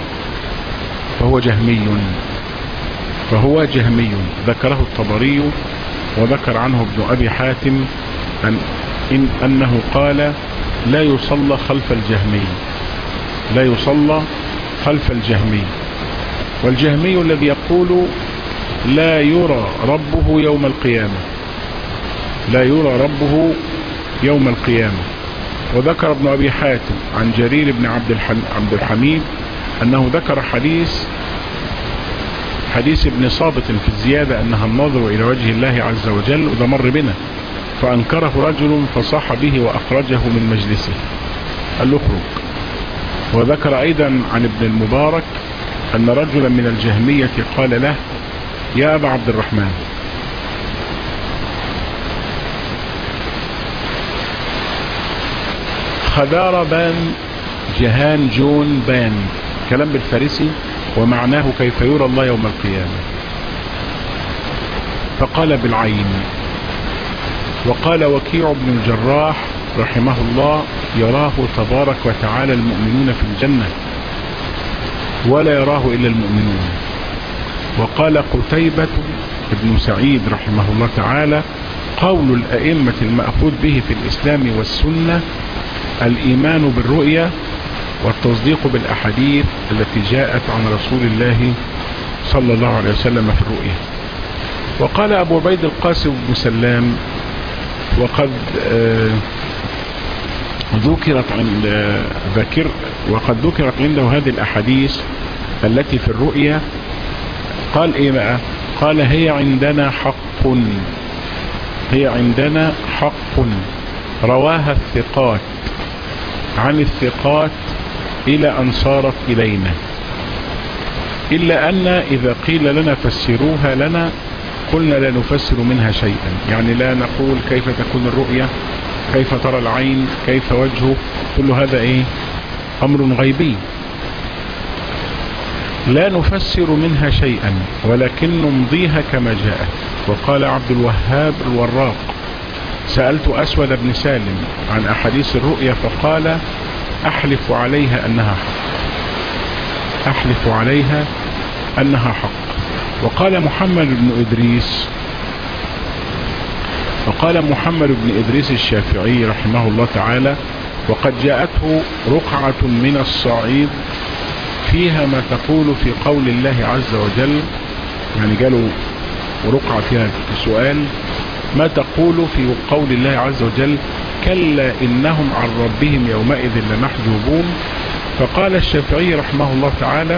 فهو جهمي. ذكره الطبري وذكر عنه ابن أبي حاتم أنه قال: لا يصلى خلف الجهمي. والجهمي الذي يقول لا يرى ربه يوم القيامة. وذكر ابن أبي حاتم عن جرير بن عبد الحميد أنه ذكر حديث ابن صابت في الزيادة أنها النظر إلى وجه الله عز وجل، وده مر بنا، فأنكره رجل فصاح به وأخرجه من مجلسه، قال له اخرج. وذكر أيضا عن ابن المبارك أن رجلا من الجهمية قال له: يا أبا عبد الرحمن، خدار بان جهان جون بان، كلام بالفارسي ومعناه كيف يرى الله يوم القيامة. فقال بالعين. وقال وكيع بن الجراح رحمه الله: يراه تبارك وتعالى المؤمنون في الجنة ولا يراه إلا المؤمنون. وقال قتيبة بن سعيد رحمه الله تعالى: قول الأئمة المأخوذ به في الإسلام والسنة الإيمان بالرؤيا والتصديق بالأحاديث التي جاءت عن رسول الله صلى الله عليه وسلم في الرؤيا. وقال أبو عبيد القاسم بن سلام: وقد ذكرت عنده هذه الأحاديث التي في الرؤيا. قال إيه بقى؟ قال: هي عندنا حق رواها الثقات عن الثقات إلى أن صارت إلينا، إلا أن إذا قيل لنا فسروها لنا قلنا لا نفسر منها شيئا. يعني لا نقول كيف تكون الرؤية، كيف ترى العين، كيف وجهه، كل هذا أمر غيبي، لا نفسر منها شيئا ولكن نمضيها كما جاءت. وقال عبد الوهاب الوراق: سألت أسود بن سالم عن أحاديث الرؤيا فقال: أحلف عليها أنها حق. وقال محمد بن إدريس الشافعي رحمه الله تعالى: وقد جاءته رقعة من الصعيد فيها ما تقول في قول الله عز وجل. يعني قالوا رقعة فيها سؤال: ما تقول في قول الله عز وجل: كلا إنهم عن ربهم يومئذ لمحجوبون. فقال الشافعي رحمه الله تعالى: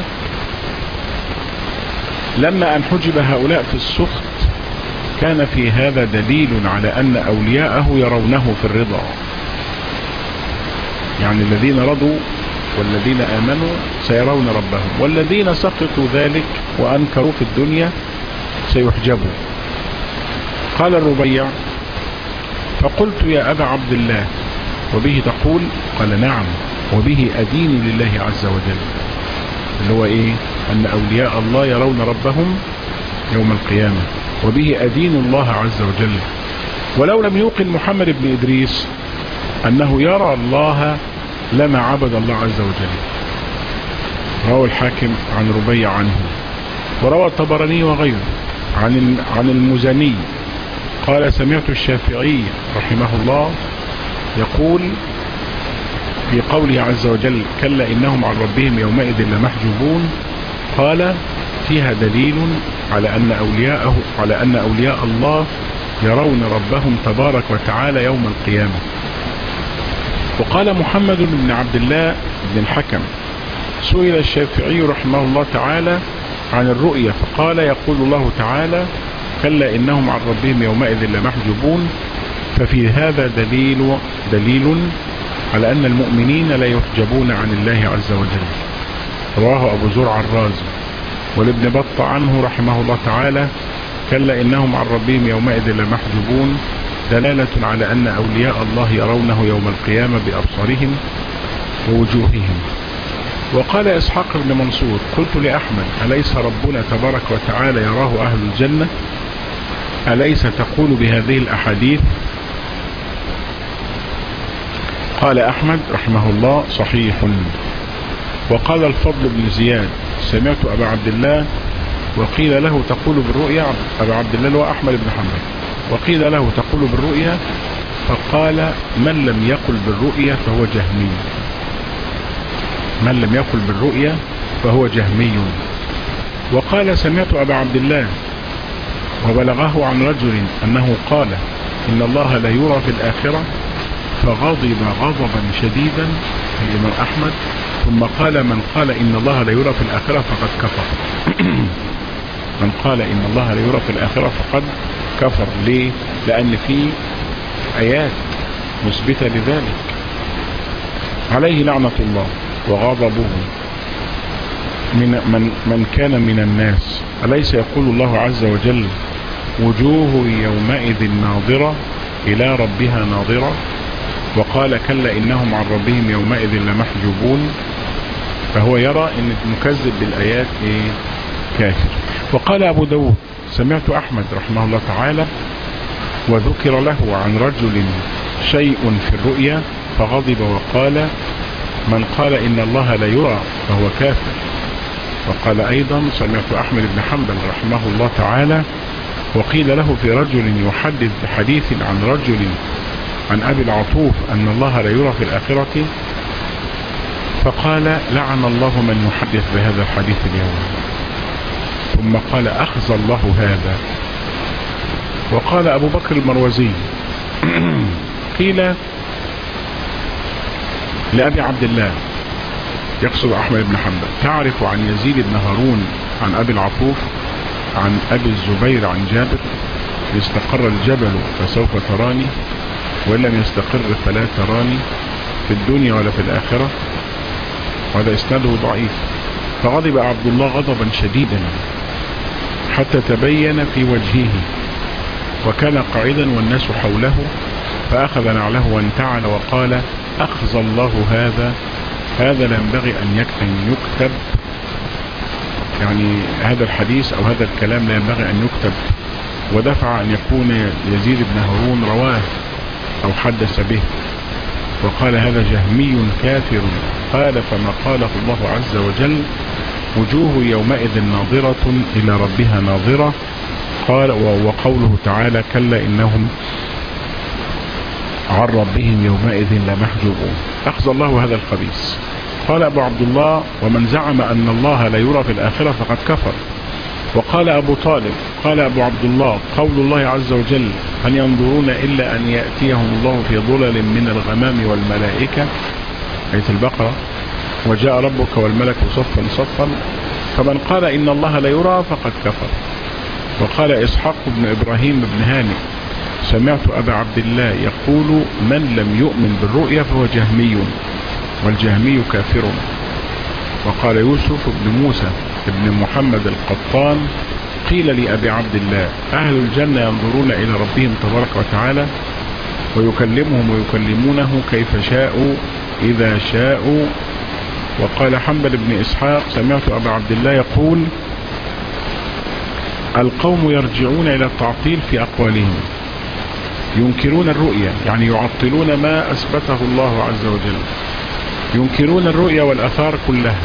لما أن حجب هؤلاء في السخط كان في هذا دليل على أن أولياءه يرونه في الرضا. يعني الذين رضوا والذين آمنوا سيرون ربهم، والذين سقطوا ذلك وأنكروا في الدنيا سيحجبوا. قال الربيع: فقلت يا أبا عبد الله وبه تقول؟ قال: نعم، وبه أدين لله عز وجل، اللي هو إيه؟ أن أولياء الله يرون ربهم يوم القيامة، وبه أدين الله عز وجل. ولو لم يوقن محمد بن إدريس أنه يرى الله لما عبد الله عز وجل. روى الحاكم عن ربيع عنه، وروى الطبراني وغيره عن المزني قال: سمعت الشافعي رحمه الله يقول في قوله عز وجل: كلا إنهم عن ربهم يومئذ لمحجوبون، قال: فيها دليل على أن أولياء الله يرون ربهم تبارك وتعالى يوم القيامة. وقال محمد بن عبد الله بن الحكم: سئل الشافعي رحمه الله تعالى عن الرؤية فقال: يقول الله تعالى: كلا إنهم عن ربهم يومئذ لمحجوبون، ففي هذا دليل على أن المؤمنين لا يحجبون عن الله عز وجل. رواه أبو زرع الرازي. ولابن بطة عنه رحمه الله تعالى: كلا إنهم عن ربهم يومئذ لمحجوبون، دلالة على أن أولياء الله يرونه يوم القيامة بأبصارهم ووجوههم. وقال إسحاق بن منصور: قلت لأحمد: أليس ربنا تبارك وتعالى يراه أهل الجنة؟ أليس تقول بهذه الأحاديث؟ قال أحمد رحمه الله: صحيح. وقال الفضل بن زياد: سمعت أبا عبد الله وقيل له تقول بالرؤيا، أبا عبد الله هو أحمد بن حنبل، وقيل له تقول بالرؤيا، فقال: من لم يقل بالرؤيا فهو جهمي. من لم يقل بالرؤيا فهو جهمي. وقال: سمعت أبا عبد الله وبلغه عن رجل أنه قال: إن الله لا يرى في الآخرة، فغضب غضبا شديدا الإمام أحمد، ثم قال: من قال إن الله لا يرى في الآخرة فقد كفر. من قال إن الله لا يرى في الآخرة فقد كفر. ليه؟ لأن في آيات مثبتة لذلك. عليه لعنة الله وغضبه من كان من الناس. أليس يقول الله عز وجل: وجوه يومئذ ناظرة إلى ربها ناظرة؟ وقال: كلا إنهم عن ربهم يومئذ لمحجوبون. فهو يرى أن المكذب بالآيات كافر. وقال أبو داود: سمعت أحمد رحمه الله تعالى وذكر له عن رجل شيء في الرؤيا فغضب وقال: من قال إن الله لا يرى فهو كافر. وقال أيضا: سمعت أحمد بن حنبل رحمه الله تعالى وقيل له في رجل يحدث بحديث عن رجل عن أبي العطوف أن الله لا يرى في الآخرة، فقال: لعن الله من يحدث بهذا الحديث اليوم. ثم قال: أخزى الله هذا. وقال أبو بكر المروزي: قيل لأبي عبد الله، يقصد أحمد بن حنبل: تعرف عن يزيد بن هارون عن أبي العطوف عن أبي الزبير عن جابر: استقر الجبل فسوف تراني، وإن لم يستقر فلا تراني في الدنيا ولا في الآخرة. وهذا إسناده ضعيف. فغضب عبد الله غضبا شديدا حتى تبين في وجهه، وكان قاعدا والناس حوله، فأخذ نعله وانتعل وقال: أخزى الله هذا لا ينبغي أن يكتب، يعني هذا الحديث أو هذا الكلام لا ينبغي أن يكتب. ودفع أن يكون يزيد بن هارون رواه أو حدث به، وقال: هذا جهمي كافر. قال: فما قاله الله عز وجل: وجوه يومئذ ناظرة إلى ربها ناظرة. قال: وقوله تعالى: كلا إنهم عن ربهم يومئذ لمحجوبون. أخذ الله هذا الخبيث. قال أبو عبد الله: ومن زعم أن الله لا يرى في الآخرة فقد كفر. وقال أبو طالب: قال أبو عبد الله: قول الله عز وجل: هل ينظرون إلا أن يأتيهم الله في ظلل من الغمام والملائكة، آية البقرة، وجاء ربك والملك صفا صفا. فمن قال إن الله لا يرى فقد كفر. وقال إسحاق بن إبراهيم بن هانئ: سمعت أبا عبد الله يقول: من لم يؤمن بالرؤيا فهو جهمي. والجهمي كافر. وقال يوسف بن موسى بن محمد القطان قيل لأبي عبد الله أهل الجنة ينظرون إلى ربهم تبارك وتعالى ويكلمهم ويكلمونه كيف شاءوا إذا شاءوا. وقال حنبل بن إسحاق سمعت أبا عبد الله يقول القوم يرجعون إلى التعطيل في أقوالهم، ينكرون الرؤية يعني يعطلون ما أثبته الله عز وجل، ينكرون الرؤية والأثار كلها.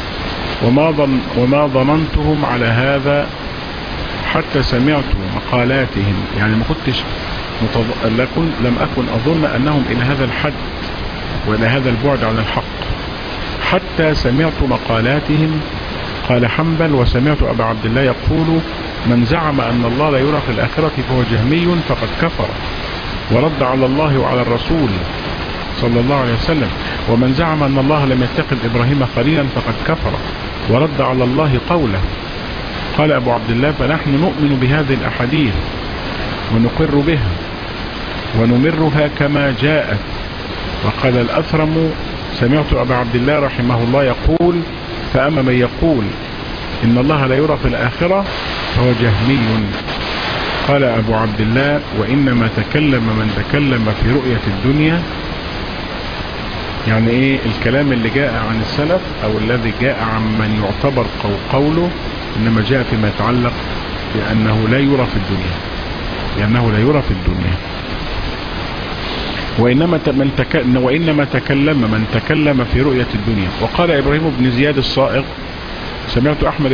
وما ظننتهم على هذا حتى سمعت مقالاتهم، يعني ما كنتش لم أكن أظن أنهم إلى هذا الحد وإلى هذا البعد عن الحق حتى سمعت مقالاتهم. قال حنبل وسمعت أبا عبد الله يقول من زعم أن الله لا يرى في الآخرة فهو جهمي فقد كفر ورد على الله وعلى الرسول صلى الله عليه وسلم، ومن زعم أن الله لم يتخذ إبراهيم خليلا فقد كفر ورد على الله قوله. قال أبو عبد الله فنحن نؤمن بهذه الأحاديث ونقر بها ونمرها كما جاءت. وقال الأثرم سمعت أبا عبد الله رحمه الله يقول فأما من يقول إن الله لا يرى في الآخرة فهو جهمي. قال أبو عبد الله وإنما تكلم من تكلم في رؤية الدنيا، يعني إيه الكلام اللي جاء عن السلف أو الذي جاء عن من يعتبر قوله، إنما جاء فيما يتعلق بأنه لا يرى في الدنيا، لأنه لا يرى في الدنيا. وإنما تكلم من تكلم في رؤية الدنيا. وقال إبراهيم بن زياد الصائغ سمعت أحمد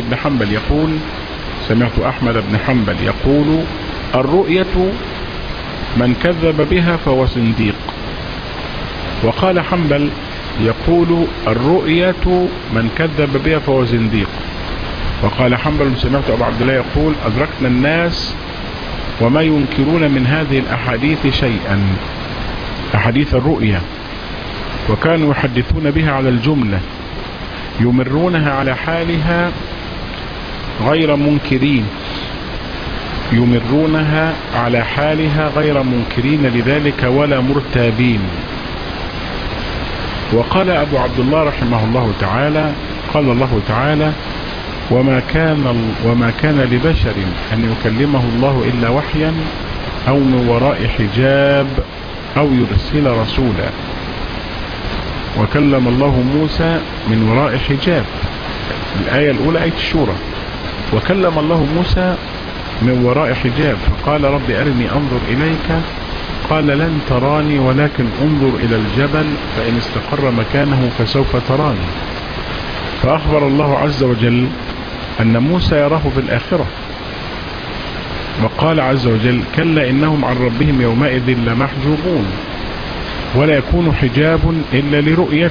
بن حنبل يقول الرؤية من كذب بها فهو زنديق. وقال حنبل يقول الرؤية من كذب بها فهو زنديق. وقال حنبل سمعت أبو عبد الله يقول أدركنا الناس وما ينكرون من هذه الأحاديث شيئا، أحاديث الرؤية، وكانوا يحدثون بها على الجملة يمرونها على حالها غير منكرين لذلك ولا مرتابين. وقال أبو عبد الله رحمه الله تعالى قال الله تعالى وما كان لبشر أن يكلمه الله إلا وحيا أو من وراء حجاب أو يرسل رسولا. وكلم الله موسى من وراء حجاب، الآية الأولى آية الشورى. وكلم الله موسى من وراء حجاب فقال رب أرني أنظر إليك قال لن تراني ولكن انظر إلى الجبل فإن استقر مكانه فسوف تراني. فأخبر الله عز وجل أن موسى يراه في الآخرة. وقال عز وجل كلا إنهم عن ربهم يومئذ لمحجوبون ولا يكون حجاب إلا لرؤية.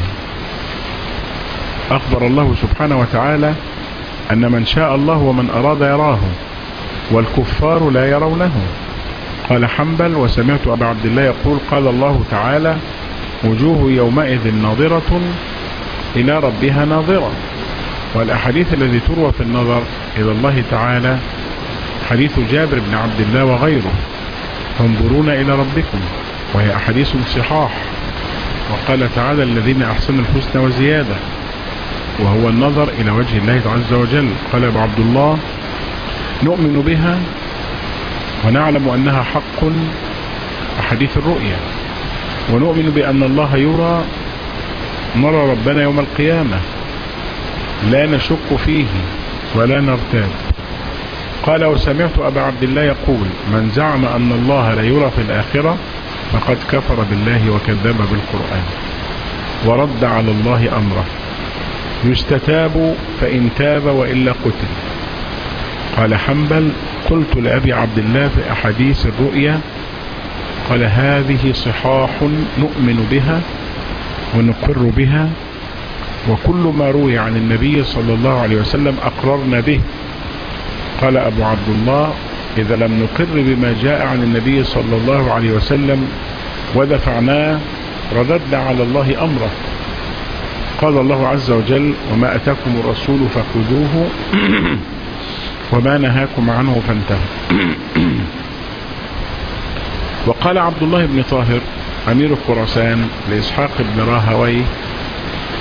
أخبر الله سبحانه وتعالى أن من شاء الله ومن أراد يراه والكفار لا يرونه. قال حنبل وسمعت أبا عبد الله يقول قال الله تعالى وجوه يومئذ ناظرة إلى ربها ناظرة. والأحاديث التي تروى في النظر إلى الله تعالى حديث جابر بن عبد الله وغيره تنظرون إلى ربكم، وهي أحاديث صحاح. وقال تعالى الذين أحسنوا الحسنى وزيادة، وهو النظر إلى وجه الله عز وجل. قال أبو عبد الله نؤمن بها ونعلم أنها حق أحاديث الرؤيا، ونؤمن بأن الله يرى نرى ربنا يوم القيامة لا نشك فيه ولا نرتاب. قال وسمعت أبا عبد الله يقول من زعم أن الله لا يرى في الآخرة فقد كفر بالله وكذب بالقرآن ورد على الله أمره، يستتاب فإن تاب وإلا قتل. قال حنبل قلت لأبي عبد الله في أحاديث الرؤيا قال هذه صحاح نؤمن بها ونقر بها، وكل ما روي عن النبي صلى الله عليه وسلم أقررنا به. قال أبو عبد الله إذا لم نقر بما جاء عن النبي صلى الله عليه وسلم ودفعناه رددنا على الله أمره. قال الله عز وجل وما أتاكم الرسول فخذوه وما نهاكم عنه فانتهوا. وقال عبد الله بن طاهر أمير خراسان لإسحاق بن راهويه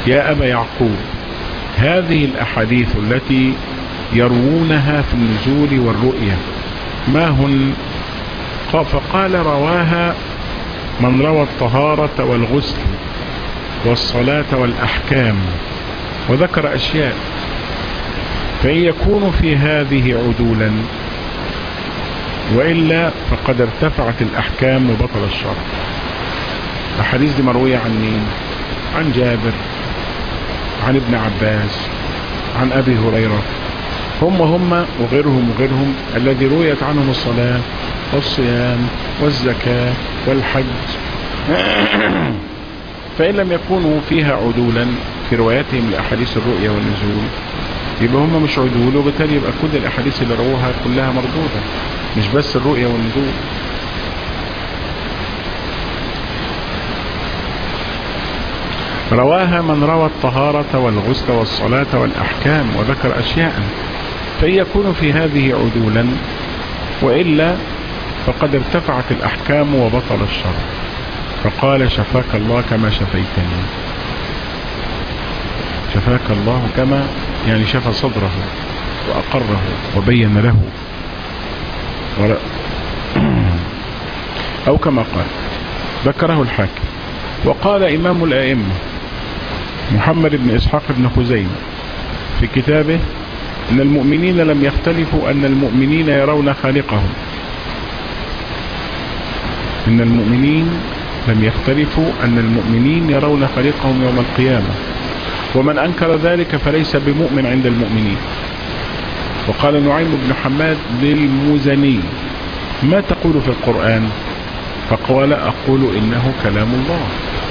يا أبا يعقوب هذه الأحاديث التي يروونها في النزول والرؤية ما هن؟ فقال رواها من روى الطهارة والغسل والصلاة والأحكام، وذكر أشياء. فإن يكون في هذه عدولا وإلا فقد ارتفعت الأحكام وبطل الشرع. الحديث دي مروية عن مين؟ عن جابر، عن ابن عباس، عن أبي هريرة، هم وغيرهم الذي رويت عنهم الصلاة والصيام والزكاة والحج. فإن لم يكونوا فيها عدولا في رواياتهم لأحاديث الرؤيا والنزول يبقى هم مش عدول، وبالتالي يبقى كل الأحاديث اللي رووها كلها مردودة، مش بس الرؤيا والنزول. رواها من روى الطهارة والغسل والصلاة والأحكام وذكر أشياء. فإن يكون في هذه عدولا وإلا فقد ارتفعت الأحكام وبطل الشرع. فقال شفاك الله كما شفيتني. شفاك الله كما يعني شفى صدره وأقره وبين له، أو كما قال. ذكره الحاكم. وقال إمام الأئمة محمد بن إسحاق بن خزيمة في كتابه إن المؤمنين لم يختلفوا أن المؤمنين يرون خالقهم. إن المؤمنين لم يختلفوا أن المؤمنين يرون خالقهم يوم القيامة، ومن أنكر ذلك فليس بمؤمن عند المؤمنين. وقال نعيم بن حماد للمزني ما تقول في القرآن؟ فقال أقول إنه كلام الله.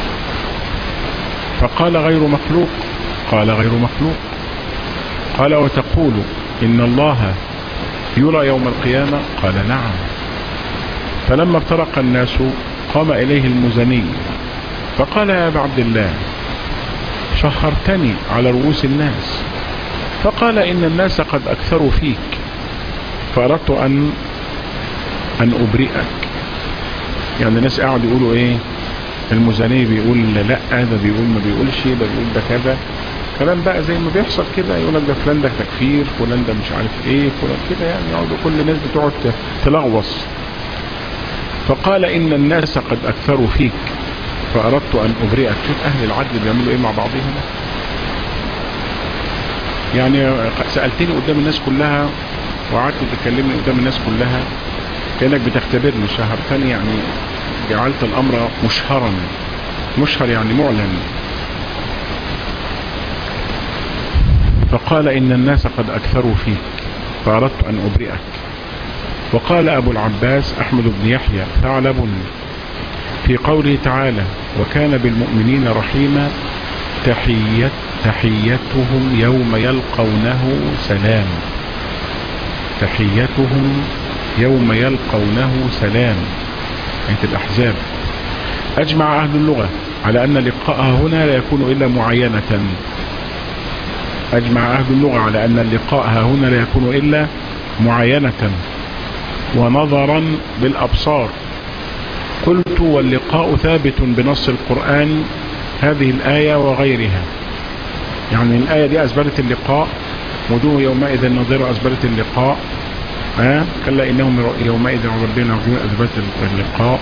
فقال غير مخلوق؟ قال غير مخلوق. قال وتقول إن الله يرى يوم القيامة؟ قال نعم. فلما افترق الناس قام إليه المزني فقال يا أبا عبد الله شهرتني على رؤوس الناس. فقال إن الناس قد أكثروا فيك فأردت أن أبرئك. يعني الناس قاعد يقولوا إيه؟ المزني بيقول لا، ده بيقول ما بيقولش، ده بيقول ده كذا، كلام بقى زي ما بيحصل كده، يقول لك ده فلان ده تكفير، فلان ده مش عارف ايه، فلان كده، يعني يقعدوا كل الناس بتقعد تلغوص. فقال إن الناس قد أكثروا فيك فأردت أن أبرئك. شوف أهل العدل بيعملوا إيه مع بعضهم. يعني سألتني قدام الناس كلها وقعدت تكلمني قدام الناس كلها كأنك بتختبرني. شهرتني يعني جعلت الأمر مشهرا. مشهر يعني معلن. فقال إن الناس قد أكثروا فيك فأردت أن أبرئك. وقال أبو العباس أحمد بن يحيى ثعلب في قوله تعالى وكان بالمؤمنين رحيما تحيتهم يوم يلقونه سلام. تحيتهم يوم يلقونه سلام. آية الأحزاب. أجمع أهل اللغة على أن لقاءها هنا لا يكون إلا معينة. أجمع أهل اللغة على أن اللقاءها هنا لا يكون إلا معينة ونظرا بالأبصار. قلت واللقاء ثابت بنص القرآن هذه الآية وغيرها. يعني الآية دي أثبتت اللقاء، وجوه يومئذ ناظرة أثبتت اللقاء، كلا إنهم يومئذ ربنا أثبتت اللقاء.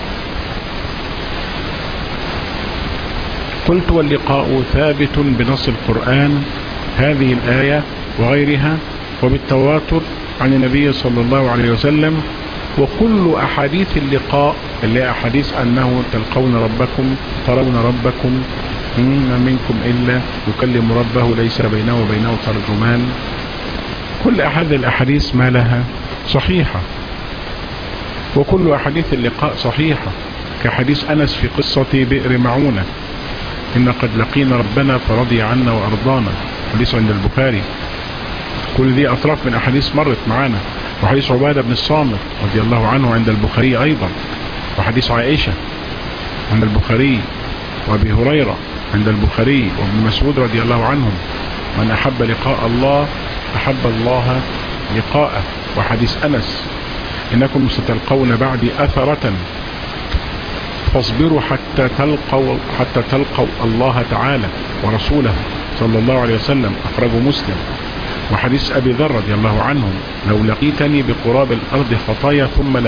قلت واللقاء ثابت بنص القرآن هذه الآية وغيرها وبالتواتر عن النبي صلى الله عليه وسلم. وكل أحاديث اللقاء اللي أحاديث أنه تلقون ربكم ترون ربكم ما منكم إلا يكلم ربه ليس بينه وبينه ترجمان. كل أحد الأحاديث ما لها صحيحة، وكل أحاديث اللقاء صحيحة، كحديث أنس في قصة بئر معونة إن قد لقينا ربنا فرضي عنا وأرضانا، حديث عند البخاري. كل دي أطراف من أحاديث مرت معانا. وحديث عبادة بن الصامت رضي الله عنه عند البخاري أيضا، وحديث عائشة عند البخاري، وأبي هريرة عند البخاري، وابن مسعود رضي الله عنهم من أحب لقاء الله أحب الله لقاءه. وحديث أنس إنكم ستلقون بعدي أثرة فاصبروا حتى تلقوا الله تعالى ورسوله صلى الله عليه وسلم، أخرجه مسلم. وحديث أبي ذر رضي الله عنه: لو لقيتني بقراب الأرض خطايا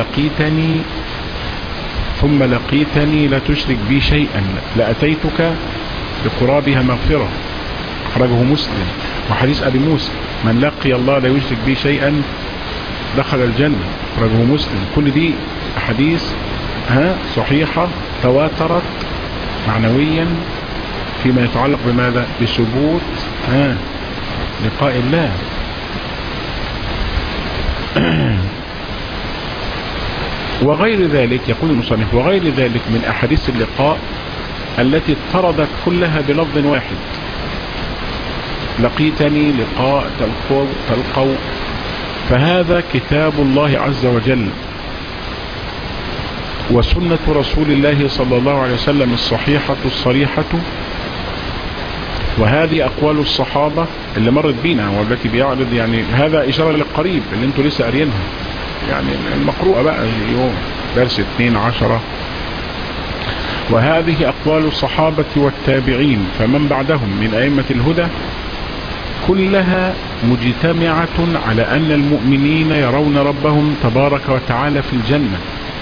ثم لقيتني لا تشرك بي شيئا لأتيتك بقرابها مغفرة، أخرجه مسلم. وحديث أبي موسى: من لقي الله لا يشرك بي شيئا دخل الجنة، أخرجه مسلم. كل دي أحاديث صحيحة تواترت معنويا فيما يتعلق بماذا؟ بثبوت لقاء الله. وغير ذلك، يقول المصنف: وغير ذلك من أحاديث اللقاء التي اضطردت كلها بلفظ واحد: لقيتني، لقاء، تلقوا. فهذا كتاب الله عز وجل وسنة رسول الله صلى الله عليه وسلم الصحيحة الصريحة، وهذه أقوال الصحابة اللي مرت بينا والتي بيعرض، يعني هذا إشارة للقريب اللي انتوا لسه قارينها، يعني المقروءة بقى اليوم درس 12. وهذه أقوال الصحابة والتابعين فمن بعدهم من أئمة الهدى كلها مجتمعة على أن المؤمنين يرون ربهم تبارك وتعالى في الجنة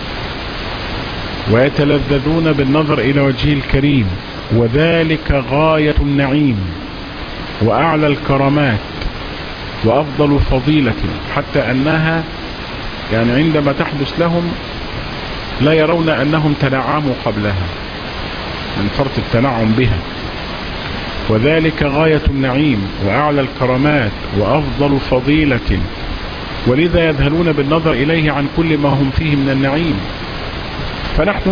ويتلذذون بالنظر إلى وجهه الكريم، وذلك غاية النعيم وأعلى الكرامات وأفضل فضيلة، حتى أنها يعني عندما تحدث لهم لا يرون أنهم تنعموا قبلها من فرط التنعم بها. وذلك غاية النعيم وأعلى الكرامات وأفضل فضيلة، ولذا يذهلون بالنظر إليه عن كل ما هم فيه من النعيم. فنحن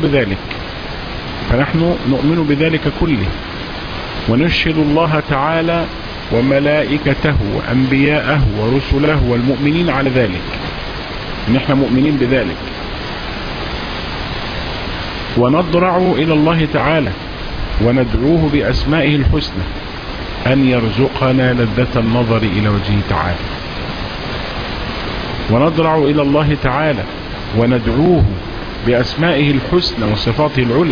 نؤمن بذلك كله، ونشهد الله تعالى وملائكته وأنبياءه ورسله والمؤمنين على ذلك، نحن مؤمنين بذلك. ونضرع إلى الله تعالى وندعوه بأسمائه الحسنى أن يرزقنا لذة النظر إلى وجهه تعالى. ونضرع إلى الله تعالى وندعوه بأسمائه الحسنى وصفاته العلى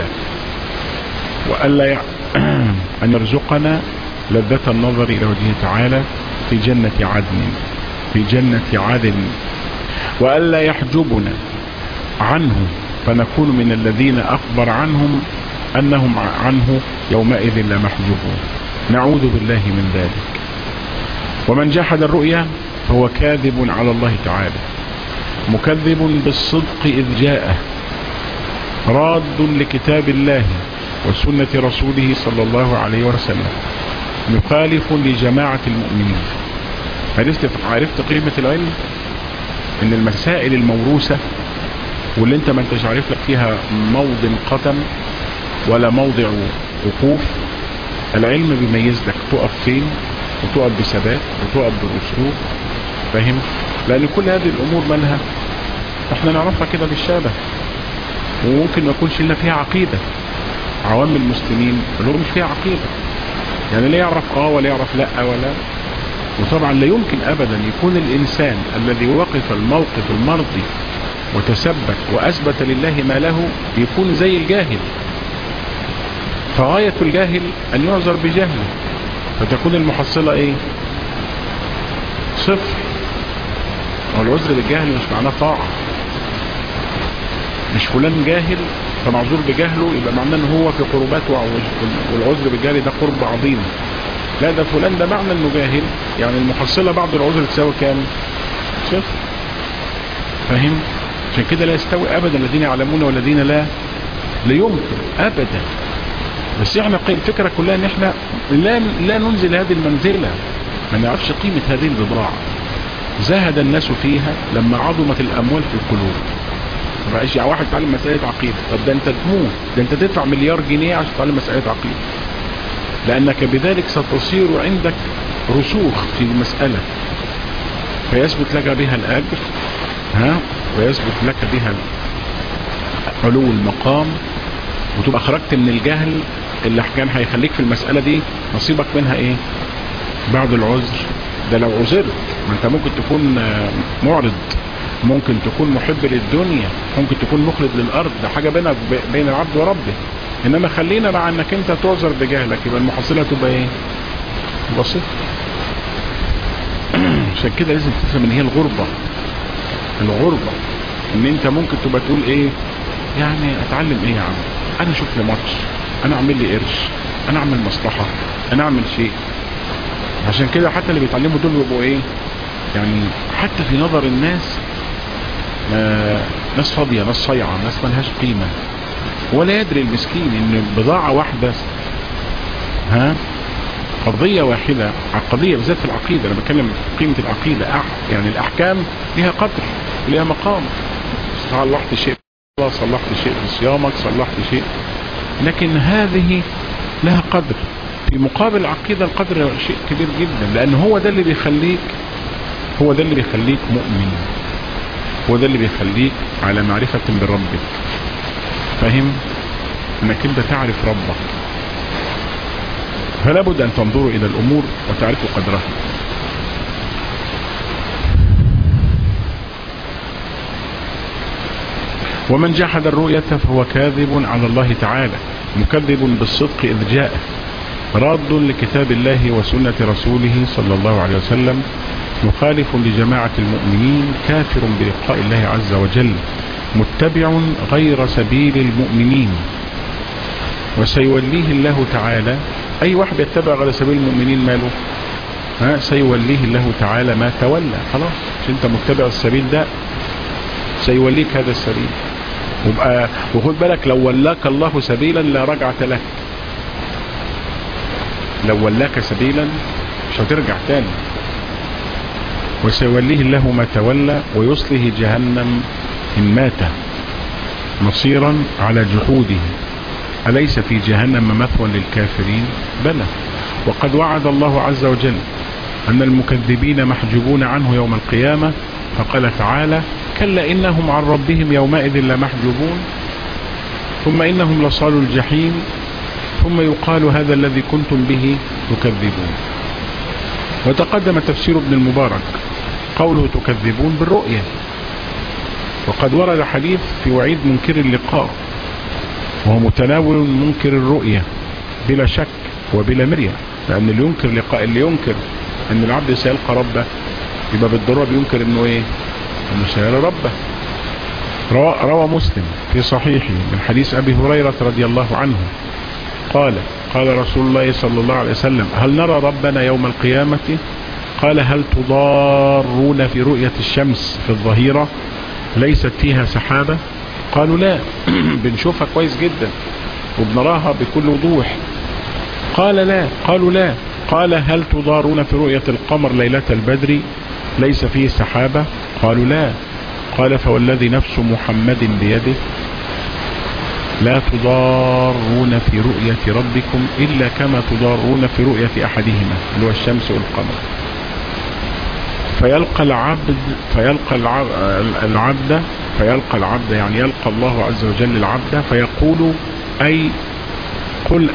أن يرزقنا لذة النظر إلى وجهه تعالى في جنة عدن، وألا يحجبنا عنه فنكون من الذين أخبر عنهم أنهم عنه يومئذ لمحجوبون. نعوذ بالله من ذلك. ومن جحد الرؤيا فهو كاذب على الله تعالى، مكذب بالصدق إذ جاءه، راد لكتاب الله وسنة رسوله صلى الله عليه وسلم، مخالف لجماعة المؤمنين. عرفت قيمة العلم؟ ان المسائل الموروثة واللي انت ما انتش عارف لك فيها موضع قدم ولا موضع وقوف، العلم بيميز لك تقف فين وتقف بثبات وتقف بالأسلوب، فاهم؟ لأن كل هذه الأمور منها احنا نعرفها كده بالشابه، وممكن ما يكونش إلا فيها عقيدة. عوام المسلمين اللي هو مش فيها عقيدة، يعني لا يعرف ولا يعرف لا ولا. وطبعا لا يمكن أبدا يكون الإنسان الذي وقف الموقف المرضي وتثبت وأثبت لله ما له يكون زي الجاهل. فغاية الجاهل أن يعذر بجهله، فتكون المحصلة إيه؟ صفر. والعذر بالجهل مش معناه طاعة، مش فلان جاهل فمعذور بجهله يبقى معناه ان هو في قربات، والعذر بالجهل ده قرب عظيم. لا، ده فلان ده معنى انه جاهل، يعني المحصلة بعد العذر تساوي كام؟ صفر. فاهم؟ عشان كده لا يستوي ابدا الذين يعلمون والذين لا يمكن ابدا. بس احنا الفكرة كلها ان احنا لا ننزل هذه المنزلة، ما نعرفش قيمة هذه البضاعة. زهد الناس فيها لما عظمت الاموال في القلوب. ما بقاش واحد يتعلم مسألة عقيدة، طب ده انت تموت، ده انت تدفع مليار جنيه عشان تتعلم مسألة عقيدة، لانك بذلك ستصير عندك رسوخ في المسألة، فيثبت لك بها الاجر ويثبت لك بها علو المقام، وتبقى خرجت من الجهل اللي كان هيخليك في المسألة دي نصيبك منها ايه بعد العذر. ده لو عذرت، ما انت ممكن تكون معرض ممكن تكون محب للدنيا، ممكن تكون مخلد للأرض، ده حاجة بين العبد وربه. إنما خلينا مع أنك أنت تعذر بجهلك، يبقى المحصلة تبقى إيه؟ بسيط. عشان كده لازم تفهم إن هي الغربة إن أنت ممكن تبقى تقول إيه يعني أتعلم إيه يا عم، أنا أشوف لي ماتش، أنا أعمل لي قرش، أنا أعمل مصلحة، أنا أعمل شيء. عشان كده حتى اللي بيتعلموا دول بيبقوا إيه يعني حتى في نظر الناس ناس فاضية، ناس صيعة، ناس ملهاش قيمة. ولا يدري المسكين ان بضاعة واحدة، قضية واحدة، قضية بالذات في العقيدة. انا بتكلم قيمة العقيدة، يعني الاحكام لها قدر ولها مقام. صلحت شيء صلحت شيء في صيامك، صلحت شيء، لكن هذه لها قدر. في مقابل العقيدة القدر شيء كبير جدا، لان هو ده اللي بيخليك مؤمن، هو ده اللي بيخليك على معرفة بربك. فاهم؟ انك انت تعرف ربك، فلا بد ان تنظروا الى الامور وتعرفوا قدرها. ومن جحد الرؤية فهو كاذب على الله تعالى، مكذب بالصدق إذ جاء، راد لكتاب الله وسنة رسوله صلى الله عليه وسلم، مخالف لجماعة المؤمنين، كافر بلقاء الله عز وجل، متبع غير سبيل المؤمنين. وسيوليه الله تعالى، أي واحد يتبع غير سبيل المؤمنين ماله؟ سيوليه الله تعالى ما تولى. خلاص، مش انت متبع السبيل ده، سيوليك هذا السبيل. وخد بالك، لو ولاك الله سبيلا لا رجعة لك، لو ولاك سبيلا مش هترجع تاني. وسيوليه الله ما تولى ويصله جهنم إن مات مصيرا على جحوده. أليس في جهنم مثوى للكافرين؟ بلى. وقد وعد الله عز وجل أن المكذبين محجوبون عنه يوم القيامة، فقال تعالى: كلا إنهم عن ربهم يومئذ لمحجوبون، ثم إنهم لصالوا الجحيم، ثم يقال هذا الذي كنتم به تكذبون. وتقدم تفسير ابن المبارك قوله تكذبون بالرؤية. وقد ورد حديث في وعيد منكر اللقاء، وهو متناول منكر الرؤية بلا شك وبلا مرية، لأن اللي ينكر لقاء، اللي ينكر أن العبد سيلقى ربه، يبقى بالضرورة بينكر أنه إيه؟ أنه سيرى ربه. روى مسلم في صحيحه من حديث أبي هريرة رضي الله عنه قال رسول الله صلى الله عليه وسلم: هل نرى ربنا يوم القيامة؟ قال: هل تضارون في رؤية الشمس في الظهيرة ليست فيها سحابة؟ قالوا: لا، بنشوفها كويس جدا وبنراها بكل وضوح. قال: لا. قالوا: لا. قال: هل تضارون في رؤية القمر ليلة البدر ليس فيه سحابة؟ قالوا: لا. قال: فوالذي نفس محمد بيده لا تضارون في رؤية ربكم إلا كما تضارون في رؤية أحدهما، اللي هو الشمس والقمر. فيلقى العبد يعني يلقى الله عز وجل العبد، فيقول: أي قل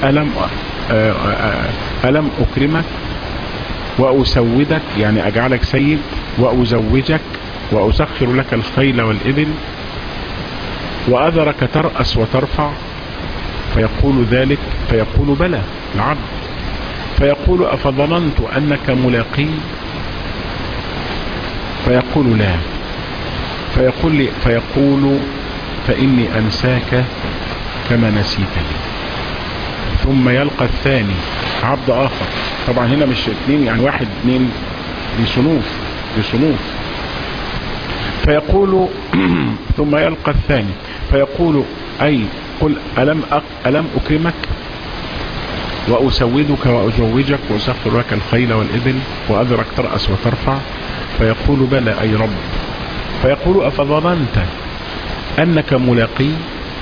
ألم أكرمك وأسودك، يعني أجعلك سيد، وأزوجك وأسخر لك الخيل والإبل، وأذرك ترأس وترفع؟ فيقول ذلك، فيقول: بلى العبد. فيقول: أفظننت أنك ملاقي؟ فيقول: لا. فيقول: فإني أنساك كما نسيتني. ثم يلقى الثاني عبد آخر، طبعا هنا مش اثنين، يعني واحد اثنين، بصنوف. فيقول ثم يلقى الثاني فيقول: أي قل ألم أكرمك وأسودك وأزوجك وأسخر لك الخيل والإبل وأذرك ترأس وترفع؟ فيقول: بلى أي رب. فيقول: أفظننت أنك ملاقي؟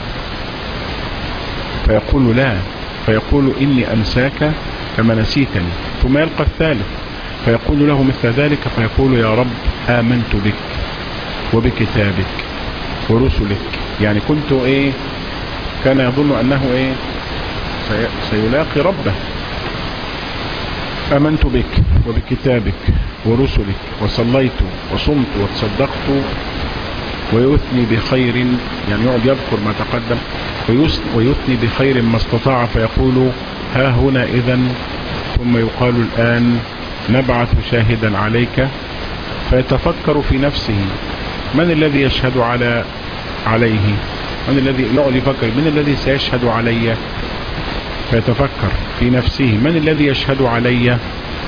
فيقول: لا. فيقول: إني أنساك كما نسيتني. ثم يلقى الثالث فيقول له مثل ذلك، فيقول: يا رب آمنت بك وبكتابك ورسلك، يعني كنت إيه، كان يظن أنه إيه، سيلاقي ربه. آمنت بك وبكتابك ورسلك وصليت وصمت وتصدقت ويثني بخير، يعني يقعد يذكر ما تقدم، ويثني بخير ما استطاع، فيقول ها هنا إذن، ثم يقال الآن نبعث شاهدا عليك، فيتفكر في نفسه من الذي يشهد عليه، من الذي يقعد يفكر من الذي سيشهد علي، فيتفكر في نفسه من الذي يشهد علي،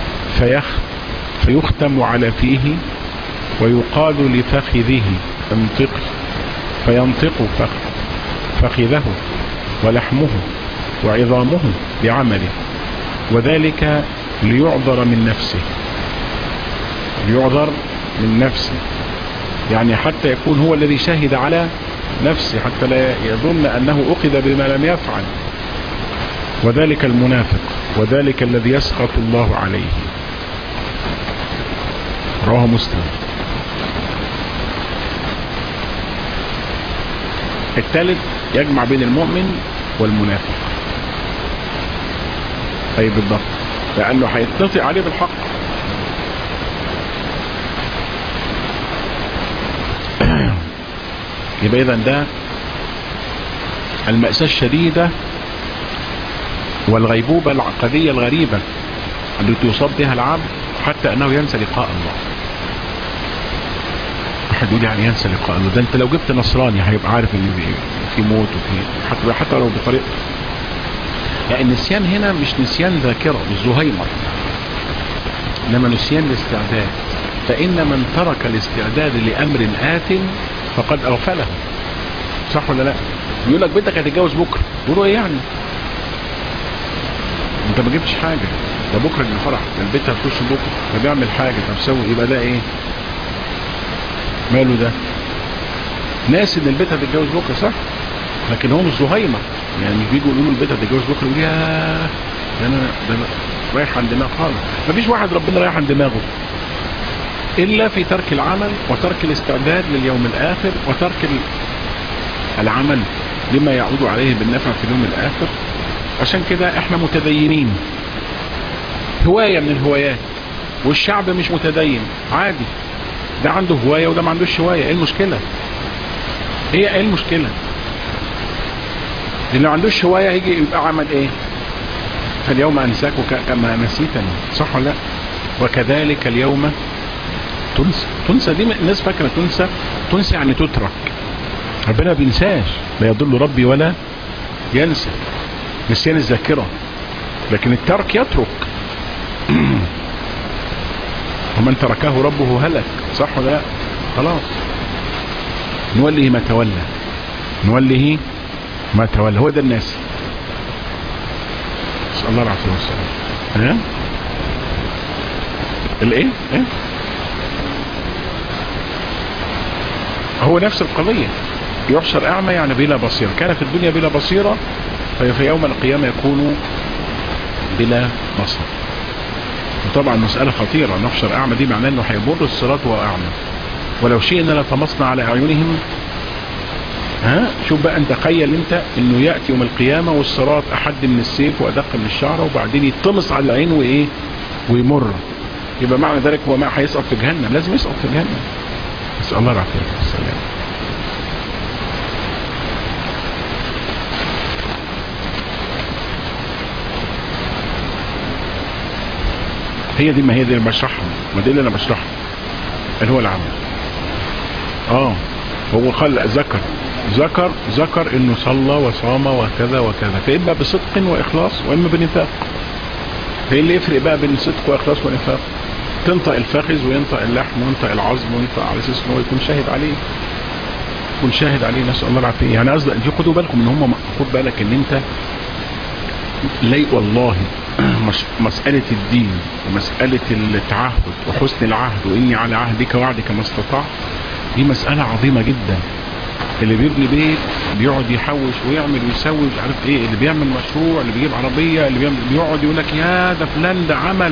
فيختم على فيه، ويقال لفخذه انطق، فينطق فخذه ولحمه وعظامه بعمله، وذلك ليعذر من نفسه، ليعذر من نفسه، يعني حتى يكون هو الذي شهد على نفسه، حتى لا يظن أنه أخذ بما لم يفعل. وذلك المنافق، وذلك الذي يسخط الله عليه. رواه مسلم. الثالث يجمع بين المؤمن والمنافق، أي بالضبط، لأنه هيتنطق عليه بالحق. يبقى إذن ده المأساة الشديدة والغيبوبة العقدية الغريبة التي يصاب بها العبد حتى أنه ينسى لقاء الله. أحد يقول يعني ينسى لقاء الله؟ ده أنت لو جبت نصراني هيبقى عارف إن في موت وفي حتى لو بطريقة. يعني النسيان هنا مش نسيان ذاكرة، مش زهيمر، إنما نسيان الاستعداد. فإن من ترك الاستعداد لأمر آت فقد أغفله. صح ولا لا؟ يقول لك بنتك هتتجوز بكرة، يقولوا إيه يعني؟ أنت ما جبتش حاجة، ده بكرة الفرح، ده البيت هتخش بكرة، ده بيعمل حاجة، طب سوي، يبقى ده إيه؟ ماله ده؟ ناس إن البيت هتتجوز بكرة، صح؟ لكن هو مش زهايمر، يعني مش بيجوا يقولوا البيت هتتجوز بكرة يقول يا ده أنا رايح عن دماغ خالص. مفيش واحد ربنا رايح عن دماغه إلا في ترك العمل وترك الاستعداد لليوم الآخر وترك العمل لما يعود عليه بالنفع في اليوم الآخر. عشان كده احنا متدينين، هواية من الهوايات، والشعب مش متدين عادي، ده عنده هواية وده ما عندوش هواية. ايه المشكلة؟ ايه المشكلة؟ اللي ما عندوش هواية يجي يبقى عمل ايه؟ فاليوم انساك كما نسيتني، صح ولا لا؟ وكذلك اليوم تنسى. دي الناس فاكرة تنسى يعني تترك. ربنا بينساش، لا يضل ربي ولا ينسى، نسيان الذاكرة، لكن الترك يترك. ومن تركه ربه هلك، صح ولا لا؟ خلاص نوله ما تولى، نوله ما تولى. هو ده الناس. نسأل الله العافية والسلام. الايه؟ ايه؟ هو نفس القضية، يحشر أعمى يعني بلا بصيرة، كان في الدنيا بلا بصيرة، ففي يوم القيامة يكون بلا بصر. وطبعا مسألة خطيرة، نحشر أعمى دي معناه أنه هيمر الصراط وهو أعمى، ولو شئنا لطمسنا على أعينهم. شوف بقى أنت، تخيل أنت أنه يأتي يوم القيامة والصراط أحد من السيف وأدق من الشعر، وبعدين يطمس على العين وإيه ويمر، يبقى معنى ذلك هو ما هيسقط في جهنم، لازم يسقط في جهنم. نسأل الله العافية والسلام. هي دي، ما هي دي اللي بشرحها، ما دي اللي انا بشرحها، اللي هو العمل. هو قال ذكر انه صلى وصام وكذا وكذا، فإما بصدق واخلاص واما بنفاق. فايه اللي يفرق بقى بين صدق واخلاص ونفاق؟ تنطق الفخذ وينطق اللحم وينطق العظم وينطق على اساس انه يكون شاهد عليه، يكون شاهد عليه. نسأل الله العافية. يعني قصدي خدوا بالكم ان هم، خد بالك ان انت لي والله مسألة الدين ومسألة التعهد وحسن العهد وإني على عهدك وعدك ما استطعت، دي مسألة عظيمة جدا. اللي بيبني بيت بيقعد يحوش ويعمل ويسوي مش عارف ايه، اللي بيعمل مشروع، اللي بيجيب عربية، اللي بيقعد يقول لك يا ده فلان ده عمل.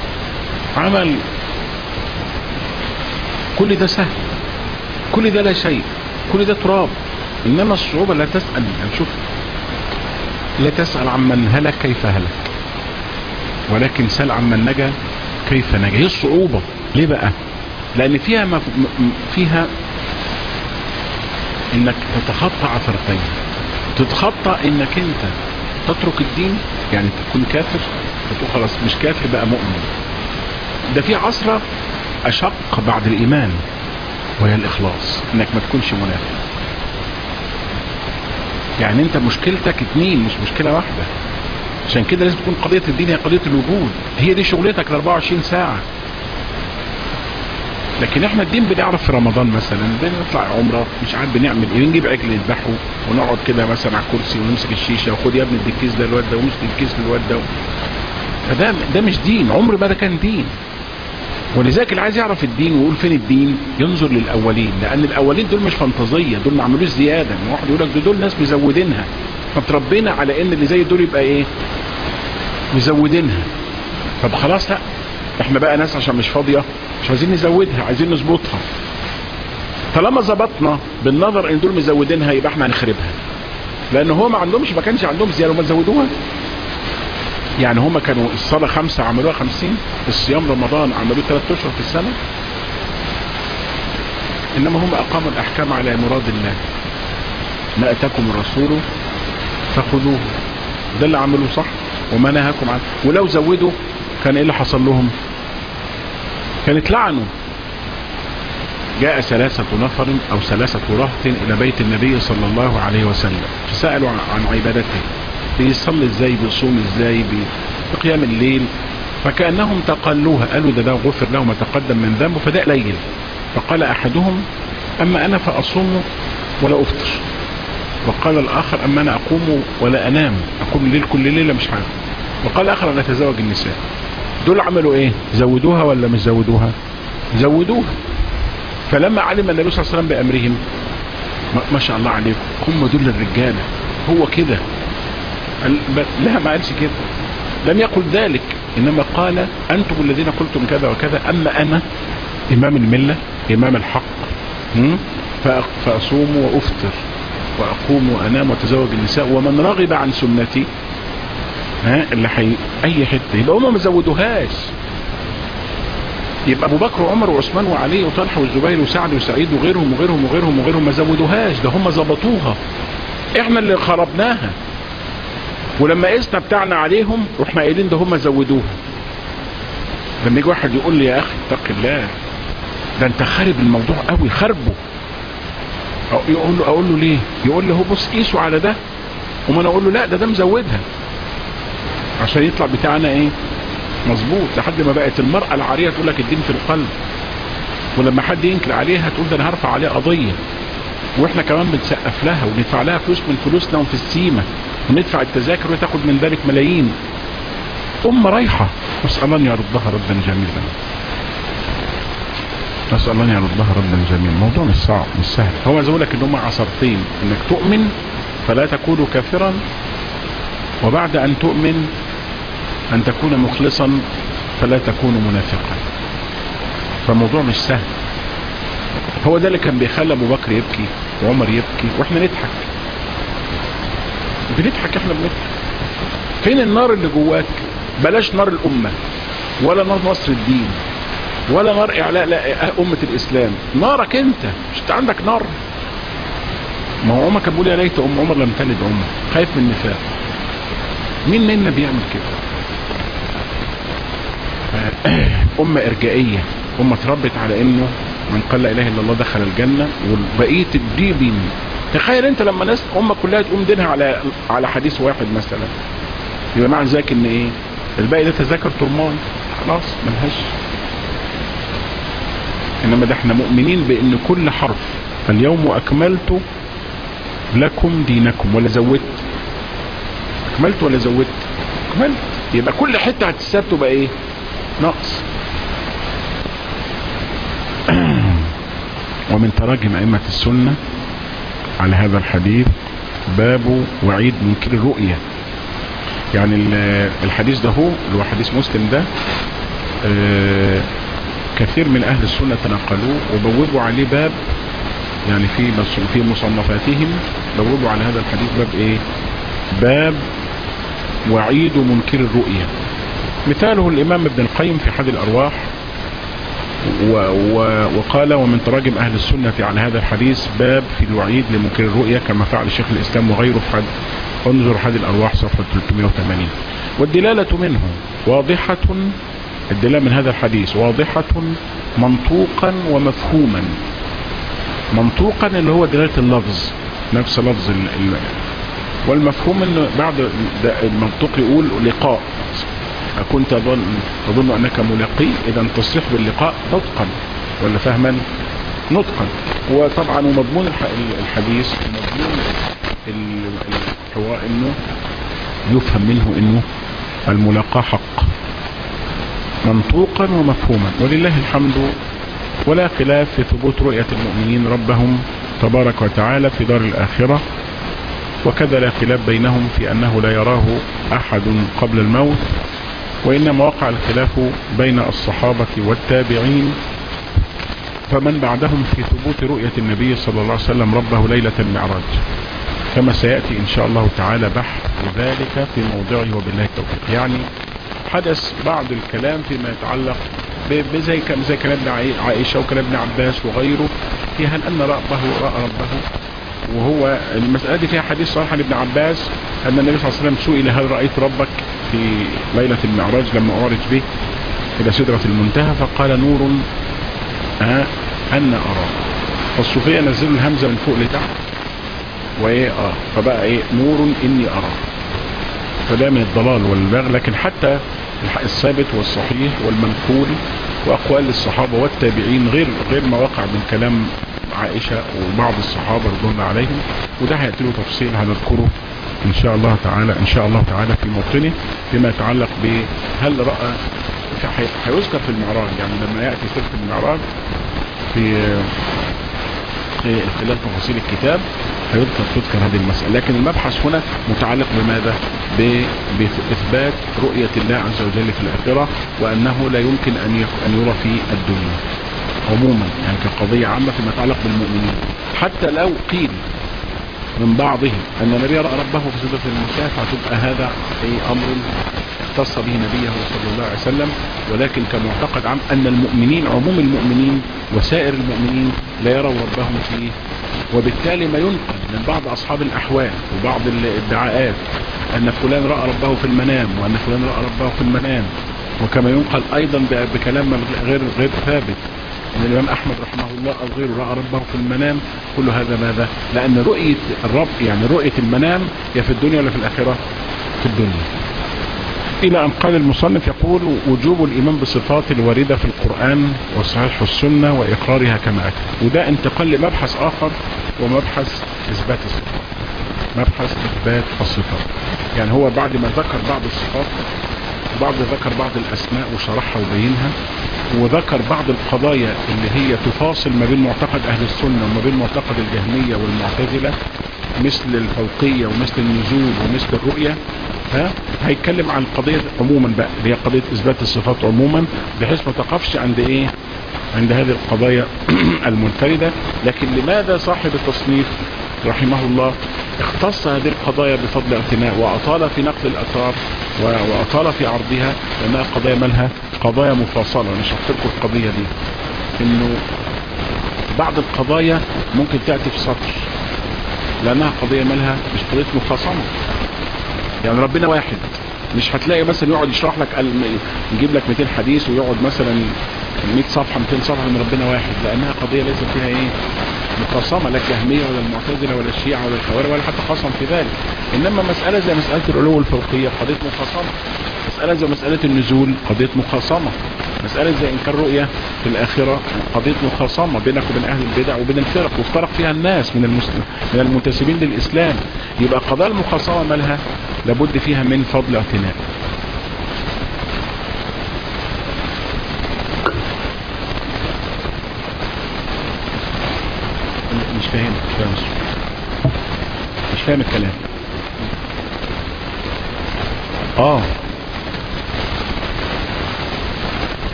كل ده سهل، كل ده لا شيء، كل ده تراب. إنما الصعوبة لا تسأل، يعني شوف، لا تسأل عمن هلك كيف هلك، ولكن سأل عمن نجا كيف نجا. هي الصعوبة ليه بقى؟ لأن فيها انك تتخطى عثرتين. تتخطى انك انت تترك الدين، يعني تكون كافر فتقول خلاص مش كافر بقى مؤمن. ده في عصرة اشق بعد الايمان، وهي الاخلاص، انك ما تكونش منافق. يعني انت مشكلتك اتنين مش مشكلة واحدة. عشان كده لازم تكون قضية الدين هي قضية الوجود، هي دي شغلتك ال 24 ساعة. لكن احنا الدين بنعرف في رمضان مثلا بنطلع عمره، مش عارف بنعمل ايه، بنجيب عجل نذبحه ونقعد كده مثلا على الكرسي ونمسك الشيشه وخد يا ابني ادي الكيس ده للواد ده ومسك الكيس للواد ده. فده مش دين، عمر ما ده كان دين. ولذلك اللي عايز يعرف الدين ويقول فين الدين ينظر للاولين، لان الاولين دول مش فانتازيه، دول ما عملوش زياده. واحد يقول لك دول ناس مزودينها، فتربينا على ان اللي زي دول يبقى ايه؟ مزودينها. طب خلاص لا، احنا بقى ناس عشان مش فاضيه مش عايزين نزودها، عايزين نظبطها. طالما ظبطنا بالنظر ان دول مزودينها يبقى احنا هنخربها، لان هو ما كانش عندهم زياده وما زودوها. يعني هم كانوا الصلاه 5 عملوها 50، الصيام رمضان عملوه 3 اشهر في السنه، انما هم اقاموا الاحكام على مراد الله. ما اتاكم الرسول فخذوه، ده اللي عملوه صح، وما نهاكم عنه. ولو زودوا كان ايه اللي حصل لهم؟ كانت لعنوا. جاء 3 نفر او 3 رهط الى بيت النبي صلى الله عليه وسلم فسألوا عن عبادته، بيصلي ازاي، بيصوم ازاي، بقيام الليل، فكأنهم تقلوها، قالوا ده غفر له ما تقدم من ذنبه فده قليل. فقال احدهم اما انا فاصوم ولا افطر، وقال الاخر اما انا اقوم ولا انام، اقوم الليل كل ليله مش عارف، وقال الاخر انا اتزوج النساء. دول عملوا ايه؟ زودوها ولا مش زودوها؟ زودوها. فلما علم النبي صلى الله عليه وسلم بامرهم، ما شاء الله عليكم هم دول الرجاله، هو كده. لا ما قالش كده، لم يقل ذلك، انما قال انتم الذين قلتم كذا وكذا، اما انا امام المله امام الحق فاصوم وافطر واقوم وانام واتزوج النساء، ومن رغب عن سنتي اللي اي حته، يبقى هم ما زودوهاش. يبقى ابو بكر وعمر وعثمان وعلي وطلحه والزبير وسعد وسعيد وغيرهم وغيرهم وغيرهم وغيرهم ما زودوهاش، ده هم ظبطوها، احنا اللي خربناها. ولما قسنا بتاعنا عليهم رحنا قايلين ده هم زودوها. لما يجي واحد يقول لي يا اخي اتق الله، ده انت خارب الموضوع قوي، خربه، اقول له ليه؟ يقول لي هو بص قيسوا على ده، وما انا اقول له لا ده مزودها عشان يطلع بتاعنا ايه؟ مظبوط. لحد ما بقت المرأة العارية تقول لك الدين في القلب، ولما حد ينكر عليها تقول ده انا هرفع عليه قضية، واحنا كمان بنسقف لها وندفع لها فلوس من فلوسنا وفي السيمة، وندفع التذاكر وتاخد من ذلك ملايين. رايحة، نسأل الله ان يردها ردا جميلا، نسأل الله ان يردها ردا جميلا. الموضوع مش صعب مش سهل. هو زي لك ان هم عصرتين، انك تؤمن فلا تكون كافرا، وبعد ان تؤمن ان تكون مخلصا فلا تكون منافقا. فالموضوع مش سهل. هو ده اللي كان بيخلي ابو بكر يبكي وعمر يبكي واحنا نضحك. بنضحك، احنا بنضحك. فين النار اللي جواك؟ بلاش نار الامه، ولا نار نصر الدين، ولا نار اعلاء امه الاسلام. نارك انت، مش انت عندك نار؟ ما هو عمر كان بيقول يا ليت ام عمر لم تلد عمر، خايف من النفاق. مين منا بيعمل كده؟ امه ارجائيه، امه اتربت على انه من قال لا اله الا الله دخل الجنه، والبقيه الدين. تخيل انت لما ناس امه كلها تقوم دينها على حديث واحد مثلا، يبقى معنى ذلك ان ايه؟ الباقي ده تذاكر طرمان، خلاص ملهاش. انما ده احنا مؤمنين بان كل حرف اليوم اكملت لكم دينكم، ولا زودت؟ اكملت ولا زودت؟ اكملت. يبقى كل حته هتتساب تبقى ايه؟ نقص. ومن تراجم ائمه السنه على هذا الحديث باب وعيد منكر الرؤيه. يعني الحديث ده هو اللي هو حديث مسلم ده، كثير من اهل السنه تنقلوه وبوبوا عليه باب، يعني في مصنفاتهم بوبوا على هذا الحديث باب ايه؟ باب وعيد منكر الرؤيه. مثاله الامام ابن القيم في حد الارواح وقال ومن تراجم أهل السنة على هذا الحديث باب في الوعيد لمنكر الرؤية كما فعل شيخ الإسلام وغيره في انظر حد الأرواح صفحة 380. والدلالة منه واضحة، الدلالة من هذا الحديث واضحة منطوقا ومفهوما. منطوقا اللي هو دلالة اللفظ، نفس لفظ والمفهوم انه بعد المنطوق يقول لقاء، كنت أظن أنك ملاقي، إذا تصريح باللقاء نطقا ولا فهما نطقا. وطبعا ومضمون الحديث مضمون الحوار انه يفهم منه انه الملاقاة حق منطوقا ومفهوما. ولله الحمد ولا خلاف في ثبوت رؤية المؤمنين ربهم تبارك وتعالى في دار الآخرة، وكذا لا خلاف بينهم في أنه لا يراه أحد قبل الموت، وإنما وقع الخلاف بين الصحابة والتابعين فمن بعدهم في ثبوت رؤية النبي صلى الله عليه وسلم ربه ليلة المعراج، كما سيأتي إن شاء الله تعالى بحث ذلك في موضعه وبالله التوفيق. يعني حدث بعض الكلام فيما يتعلق زي كلام ابن عائشة وكلام ابن عباس وغيره في هل أن رأى ربه، وهو المسألة دي فيها حديث صحيح عن ابن عباس أن النبي صلى الله عليه وسلم سئل هل رأيت ربك في ليلة المعراج لما أعرج به إلى سدرة المنتهى فقال نور أن أراه. فالصوفية نزلوا الهمزة من فوق لتحت وإيه فبقى إيه نور إني أراه، فده من الضلال والبغي. لكن حتى الثابت والصحيح والمنقول وأقوال الصحابة والتابعين غير ما وقع من كلام عائشة وبعض الصحابة رضي الله عليهم، وده هيأتي له تفصيل هنذكره إن شاء الله تعالى في موطنه فيما يتعلق بهل رأى. هيذكر في المعراج، يعني لما يأتي سيرة المعراج في خلال تفاصيل الكتاب تذكر هذه المسألة. لكن المبحث هنا متعلق بماذا؟ بإثبات رؤية الله عز وجل في الآخرة، وأنه لا يمكن أن يرى في الدنيا عموما، يعني كقضية عامة فيما يتعلق بالمؤمنين. حتى لو قيل من بعضهم أن النبي رأى ربه في سدرة المنتهى فتبقى هذا أمر اختص به نبيه صلى الله عليه وسلم، ولكن كمعتقد عام أن المؤمنين عموم المؤمنين وسائر المؤمنين لا يروا ربهم فيه. وبالتالي ما ينقل من بعض أصحاب الأحوال وبعض الادعاءات أن فلان رأى ربه في المنام وأن فلان رأى ربه في المنام، وكما ينقل أيضا بكلام غير ثابت أن الإمام أحمد رحمه الله أو غيره رأى ربه في المنام. كل هذا ماذا؟ لأن رؤية الرب يعني رؤية المنام هي في الدنيا ولا في الآخرة؟ في الدنيا. إلى أن قال المصنف يقول وجوب الإيمان بصفات الواردة في القرآن وصحيح السنة وإقرارها كما أتى. وده انتقال لمبحث آخر ومبحث إثبات الصفات، مبحث إثبات الصفات. يعني هو بعد ما ذكر بعض الصفات ذكر بعض الأسماء وشرحها وبينها، وذكر بعض القضايا اللي هي تفاصل ما بين معتقد أهل السنة وما بين معتقد الجهمية والمعتزلة، مثل الفوقية ومثل النزول ومثل الرؤية. هيتكلم عن القضية عموما بقى اللي هي قضية إثبات الصفات عموما، بحيث ما تقفش عند هذه القضايا المنفردة. لكن لماذا صاحب التصنيف رحمه الله اختص هذه القضايا بفضل اعتناء وأطال في نقل الأثار وأطال في عرضها؟ لأنها قضايا مالها قضايا مفاصلة. أنا شرحت لكم القضية دي إنه بعض القضايا ممكن تأتي في سطر لأنها قضية مالها مش قضية مفاصلة. يعني ربنا واحد، مش هتلاقي مثلا يقعد يشرح لك يجيب لك 200 حديث ويقعد مثلا 100 صفحة 200 صفحة من ربنا واحد، لأنها قضية ليس فيها مقاسمة، لا الجهمية ولا المعتزلة ولا الشيعة ولا الخوارج ولا حتى خاصم في ذلك. إنما مسألة زي مسألة العلو الفوقية قضية مقاسمة، مسألة زي مسألة النزول قضية مقاسمة، مسألة زي إنكار رؤية في الآخرة قضية مخاصمة بينك وبين أهل البدع وبين الفرق، وافترق فيها الناس من المنتسبين للإسلام. يبقى قضايا المخاصمة مالها لابد فيها من فضل اعتناء. مش فاهم الكلام.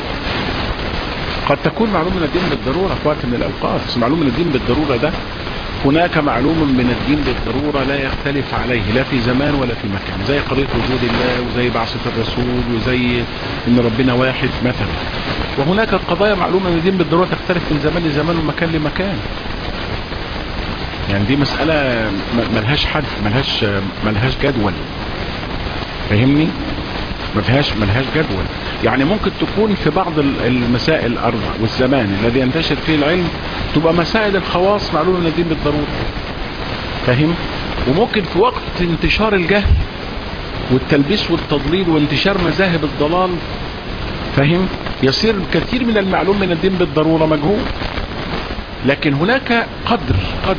قد تكون معلوم من الدين بالضرورة في وقت من الأوقات، بس معلوم من الدين بالضرورة ده هناك معلوم من الدين بالضرورة لا يختلف عليه لا في زمان ولا في مكان، زي قضية وجود الله وزي بعثة الرسول وزي ان ربنا واحد مثلا. وهناك قضايا معلومة من الدين بالضرورة تختلف من زمان لزمان ومكان لمكان. يعني دي مسألة ملهاش حد، ملهاش جدول، فاهمني؟ ملهاش جدول. يعني ممكن تكون في بعض المسائل الأرض والزمان الذي ينتشر فيه العلم تبقى مسائل الخواص معلومة من الدين بالضرورة، فاهم؟ وممكن في وقت انتشار الجهل والتلبيس والتضليل وانتشار مذاهب الضلال، فاهم، يصير كثير من المعلوم من الدين بالضرورة مجهول. لكن هناك قدر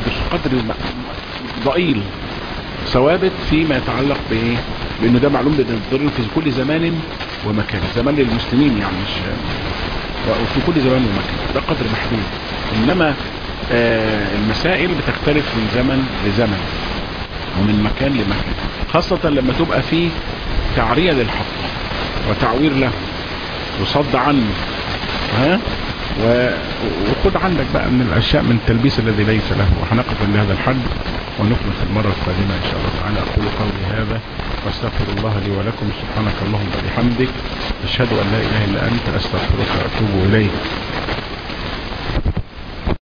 ضئيل ثوابت فيما يتعلق بايه، لانه ده معلوم بالضرورة في كل زمان ومكان، زمان للمسلمين يعني مش في كل زمان ومكان، ده قدر محدود. انما المسائل بتختلف من زمن لزمن ومن مكان لمكان، خاصة لما تبقى فيه تعرية للحق وتعوير له وصد عنه، وخد عندك بقى من الاشياء من التلبيس الذي ليس له. وهنقف عند هذا الحد ونكمل في المرة القادمة ان شاء الله تعالى. اقول قولي هذا واستغفر الله لي ولكم. سبحانك اللهم وبحمدك، اشهد ان لا اله الا انت، استغفرك واتوب اليك.